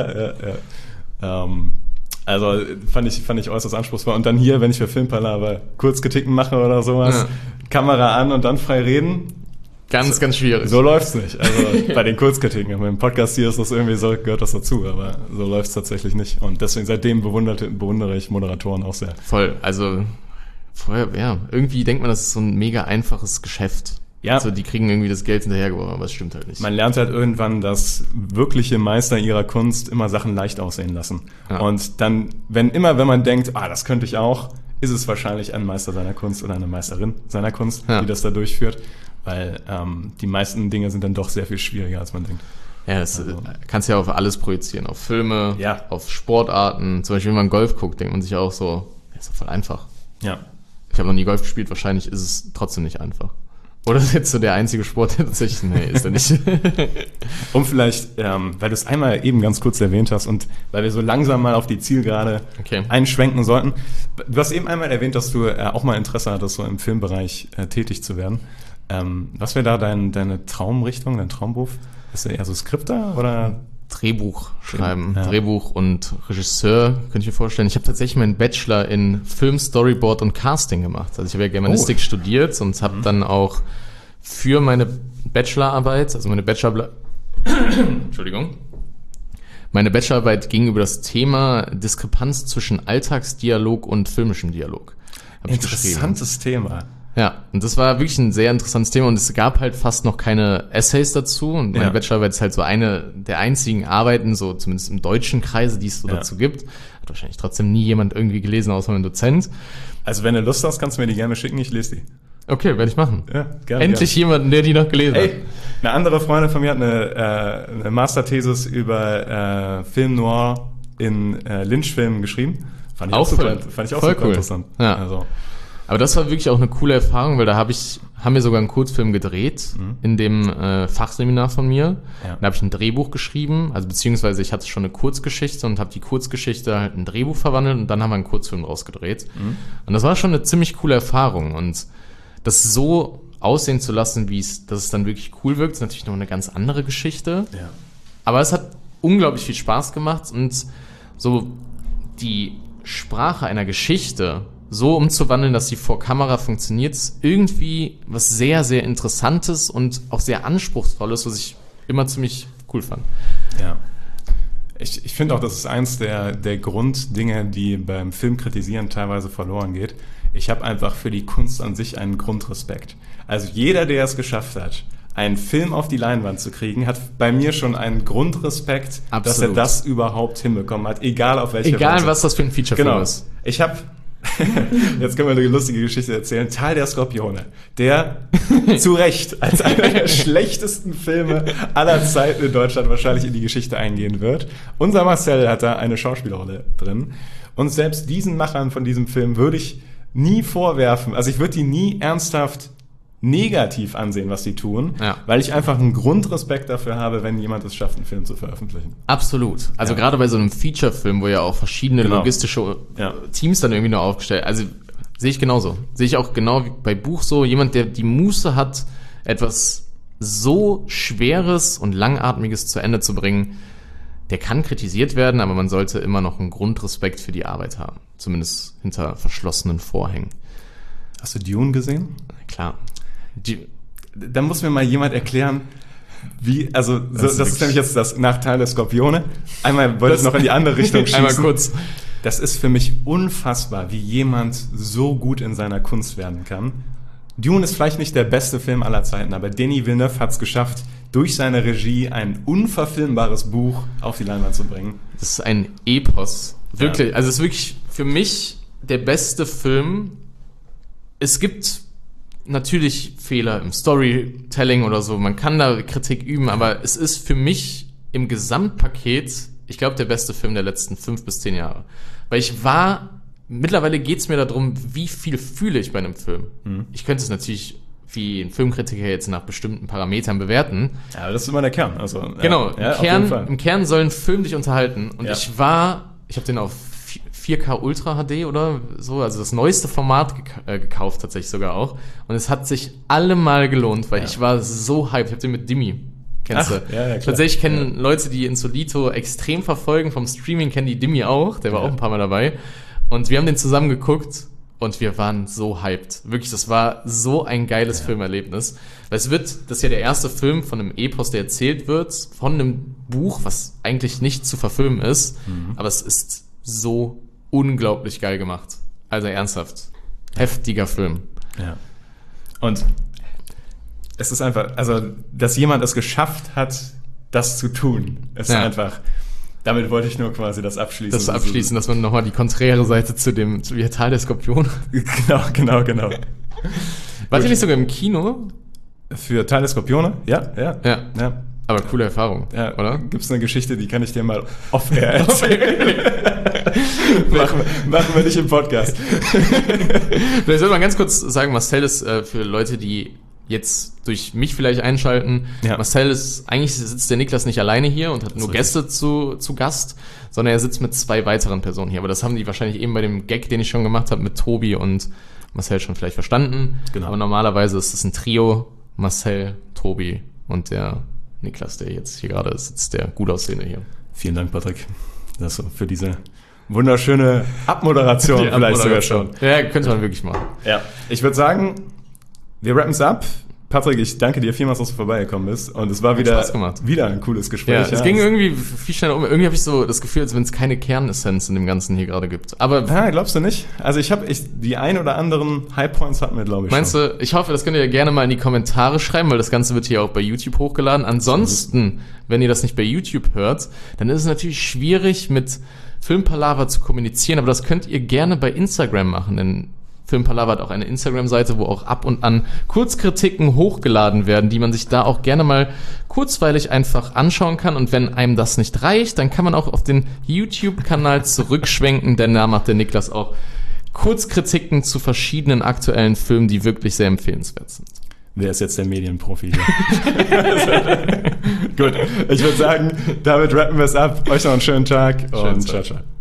Also fand ich äußerst anspruchsvoll. Und dann hier, wenn ich für Filmpalava Kurzkritiken mache oder sowas, Kamera an und dann frei reden. Ganz schwierig. So läuft's nicht. Also bei den Kurzkritiken. Mit dem Podcast hier ist das irgendwie so, gehört das dazu, aber so läuft's tatsächlich nicht. Und deswegen seitdem bewundere ich Moderatoren auch sehr. Voll. Also vorher, irgendwie denkt man, das ist so ein mega einfaches Geschäft. Ja. Also die kriegen irgendwie das Geld hinterhergeworfen, aber es stimmt halt nicht. Man lernt halt irgendwann, dass wirkliche Meister ihrer Kunst immer Sachen leicht aussehen lassen. Ja. Und dann, wenn man denkt, das könnte ich auch, ist es wahrscheinlich ein Meister seiner Kunst oder eine Meisterin seiner Kunst, die das da durchführt. Weil die meisten Dinge sind dann doch sehr viel schwieriger, als man denkt. Ja, das kannst du ja auf alles projizieren. Auf Filme, auf Sportarten. Zum Beispiel, wenn man Golf guckt, denkt man sich auch so, ist doch voll einfach. Ja. Ich habe noch nie Golf gespielt, wahrscheinlich ist es trotzdem nicht einfach. Oder ist jetzt so der einzige Sport, der tatsächlich, nee, ist er nicht. Um vielleicht, weil du es einmal eben ganz kurz erwähnt hast und weil wir so langsam mal auf die Zielgerade einschwenken sollten. Du hast eben einmal erwähnt, dass du auch mal Interesse hattest, so im Filmbereich tätig zu werden. Was wäre da deine Traumrichtung, dein Traumberuf? Ist der eher so Skripter oder Drehbuch schreiben. Ja. Drehbuch und Regisseur, könnte ich mir vorstellen. Ich habe tatsächlich meinen Bachelor in Film, Storyboard und Casting gemacht. Also ich habe ja Germanistik studiert und habe dann auch für meine Bachelorarbeit, also meine meine Bachelorarbeit ging über das Thema Diskrepanz zwischen Alltagsdialog und filmischem Dialog. Interessantes Thema. Ja, und das war wirklich ein sehr interessantes Thema und es gab halt fast noch keine Essays dazu und meine Bachelorarbeit ist halt so eine der einzigen Arbeiten, so zumindest im deutschen Kreise, die es so dazu gibt. Hat wahrscheinlich trotzdem nie jemand irgendwie gelesen, außer ein Dozent. Also wenn du Lust hast, kannst du mir die gerne schicken, ich lese die. Okay, werde ich machen. Ja, gerne. Endlich jemanden, der die noch gelesen hat. Eine andere Freundin von mir hat eine Masterthesis über Film Noir in Lynch-Filmen geschrieben. Fand ich auch super interessant. Ja. Also. Aber das war wirklich auch eine coole Erfahrung, weil da haben wir sogar einen Kurzfilm gedreht in dem Fachseminar von mir. Ja. Da habe ich ein Drehbuch geschrieben, also beziehungsweise ich hatte schon eine Kurzgeschichte und habe die Kurzgeschichte halt in ein Drehbuch verwandelt und dann haben wir einen Kurzfilm draus gedreht. Und das war schon eine ziemlich coole Erfahrung und das so aussehen zu lassen, dass es dann wirklich cool wirkt, ist natürlich noch eine ganz andere Geschichte. Ja. Aber es hat unglaublich viel Spaß gemacht und so die Sprache einer Geschichte so umzuwandeln, dass sie vor Kamera funktioniert, ist irgendwie was sehr, sehr Interessantes und auch sehr Anspruchsvolles, was ich immer ziemlich cool fand. Ja. Ich finde auch, das ist eins der Grunddinge, die beim Filmkritisieren teilweise verloren geht. Ich habe einfach für die Kunst an sich einen Grundrespekt. Also jeder, der es geschafft hat, einen Film auf die Leinwand zu kriegen, hat bei mir schon einen Grundrespekt, dass er das überhaupt hinbekommen hat, egal auf welche Weise. Egal, was das für ein Featurefilm ist. Ich habe jetzt können wir eine lustige Geschichte erzählen. Tal der Skorpione, der zu Recht als einer der schlechtesten Filme aller Zeiten in Deutschland wahrscheinlich in die Geschichte eingehen wird. Unser Marcel hat da eine Schauspielerrolle drin. Und selbst diesen Machern von diesem Film würde ich nie vorwerfen, also ich würde die nie ernsthaft negativ ansehen, was sie tun, weil ich einfach einen Grundrespekt dafür habe, wenn jemand es schafft, einen Film zu veröffentlichen. Absolut. Also gerade bei so einem Feature-Film, wo ja auch verschiedene logistische Teams dann irgendwie nur aufgestellt, also sehe ich genauso. Sehe ich auch genau wie bei Buch so, jemand, der die Muße hat, etwas so Schweres und Langatmiges zu Ende zu bringen, der kann kritisiert werden, aber man sollte immer noch einen Grundrespekt für die Arbeit haben. Zumindest hinter verschlossenen Vorhängen. Hast du Dune gesehen? Klar. Da muss mir mal jemand erklären, das ist nämlich jetzt das Nachteil der Skorpione. Einmal wollte ich noch in die andere Richtung schießen. Einmal kurz. Das ist für mich unfassbar, wie jemand so gut in seiner Kunst werden kann. Dune ist vielleicht nicht der beste Film aller Zeiten, aber Denis Villeneuve hat es geschafft, durch seine Regie ein unverfilmbares Buch auf die Leinwand zu bringen. Das ist ein Epos. Wirklich. Ja. Also es ist wirklich für mich der beste Film. Es gibt natürlich Fehler im Storytelling oder so. Man kann da Kritik üben, aber es ist für mich im Gesamtpaket, ich glaube, der beste Film der letzten 5 bis 10 Jahre. Weil mittlerweile geht's mir darum, wie viel fühle ich bei einem Film. Ich könnte es natürlich wie ein Filmkritiker jetzt nach bestimmten Parametern bewerten. Ja, aber das ist immer der Kern. Also, genau, im Kern soll ein Film dich unterhalten. Und ich habe den auf 4K Ultra HD oder so, also das neueste Format gekauft tatsächlich sogar auch. Und es hat sich allemal gelohnt, weil ich war so hyped. Ich habe den mit Dimi. Kennst du? Ja, klar. Tatsächlich kennen Leute, die Insolito extrem verfolgen vom Streaming, kennen die Dimi auch. Der war auch ein paar Mal dabei. Und wir haben den zusammen geguckt und wir waren so hyped. Wirklich, das war so ein geiles Filmerlebnis. Weil das ist ja der erste Film von einem Epos, der erzählt wird, von einem Buch, was eigentlich nicht zu verfilmen ist. Aber es ist so unglaublich geil gemacht. Also ernsthaft. Heftiger Film. Ja. Und es ist einfach, also, dass jemand es geschafft hat, das zu tun, ist einfach, damit wollte ich nur quasi das abschließen. Dass man nochmal die konträre Seite zu Tal der Skorpion. Genau. Wart ihr nicht sogar im Kino? Für Tal der Skorpione? Ja. Aber coole Erfahrung, oder? Gibt's eine Geschichte, die kann ich dir mal off-air erzählen. machen wir nicht im Podcast. Vielleicht sollte man ganz kurz sagen, Marcel ist für Leute, die jetzt durch mich vielleicht einschalten. Marcel eigentlich sitzt der Niklas nicht alleine hier und hat nur Gäste zu Gast, sondern er sitzt mit 2 weiteren Personen hier. Aber das haben die wahrscheinlich eben bei dem Gag, den ich schon gemacht habe, mit Tobi und Marcel schon vielleicht verstanden. Genau. Aber normalerweise ist es ein Trio, Marcel, Tobi und der Niklas, der jetzt hier gerade sitzt, der gut aussehende hier. Vielen Dank, Patrick, für diese wunderschöne Abmoderation vielleicht sogar schon. Ja, könnte man wirklich machen. Ja, ich würde sagen, wir rappen es ab. Patrick, ich danke dir vielmals, dass du vorbeigekommen bist. Und es war wieder ein cooles Gespräch. Ja, es ging irgendwie viel schneller um. Irgendwie habe ich so das Gefühl, als wenn es keine Kernessenz in dem Ganzen hier gerade gibt. Aber glaubst du nicht? Also die ein oder anderen Highpoints hatten wir, glaube ich, meinst du, ich hoffe, das könnt ihr ja gerne mal in die Kommentare schreiben, weil das Ganze wird hier auch bei YouTube hochgeladen. Ansonsten, wenn ihr das nicht bei YouTube hört, dann ist es natürlich schwierig, mit Filmpalava zu kommunizieren. Aber das könnt ihr gerne bei Instagram machen, denn Filmpalava hat auch eine Instagram-Seite, wo auch ab und an Kurzkritiken hochgeladen werden, die man sich da auch gerne mal kurzweilig einfach anschauen kann. Und wenn einem das nicht reicht, dann kann man auch auf den YouTube-Kanal zurückschwenken, denn da macht der Niklas auch Kurzkritiken zu verschiedenen aktuellen Filmen, die wirklich sehr empfehlenswert sind. Wer ist jetzt der Medienprofi hier? Gut, ich würde sagen, damit rappen wir es ab. Euch noch einen schönen Tag und ciao, ciao.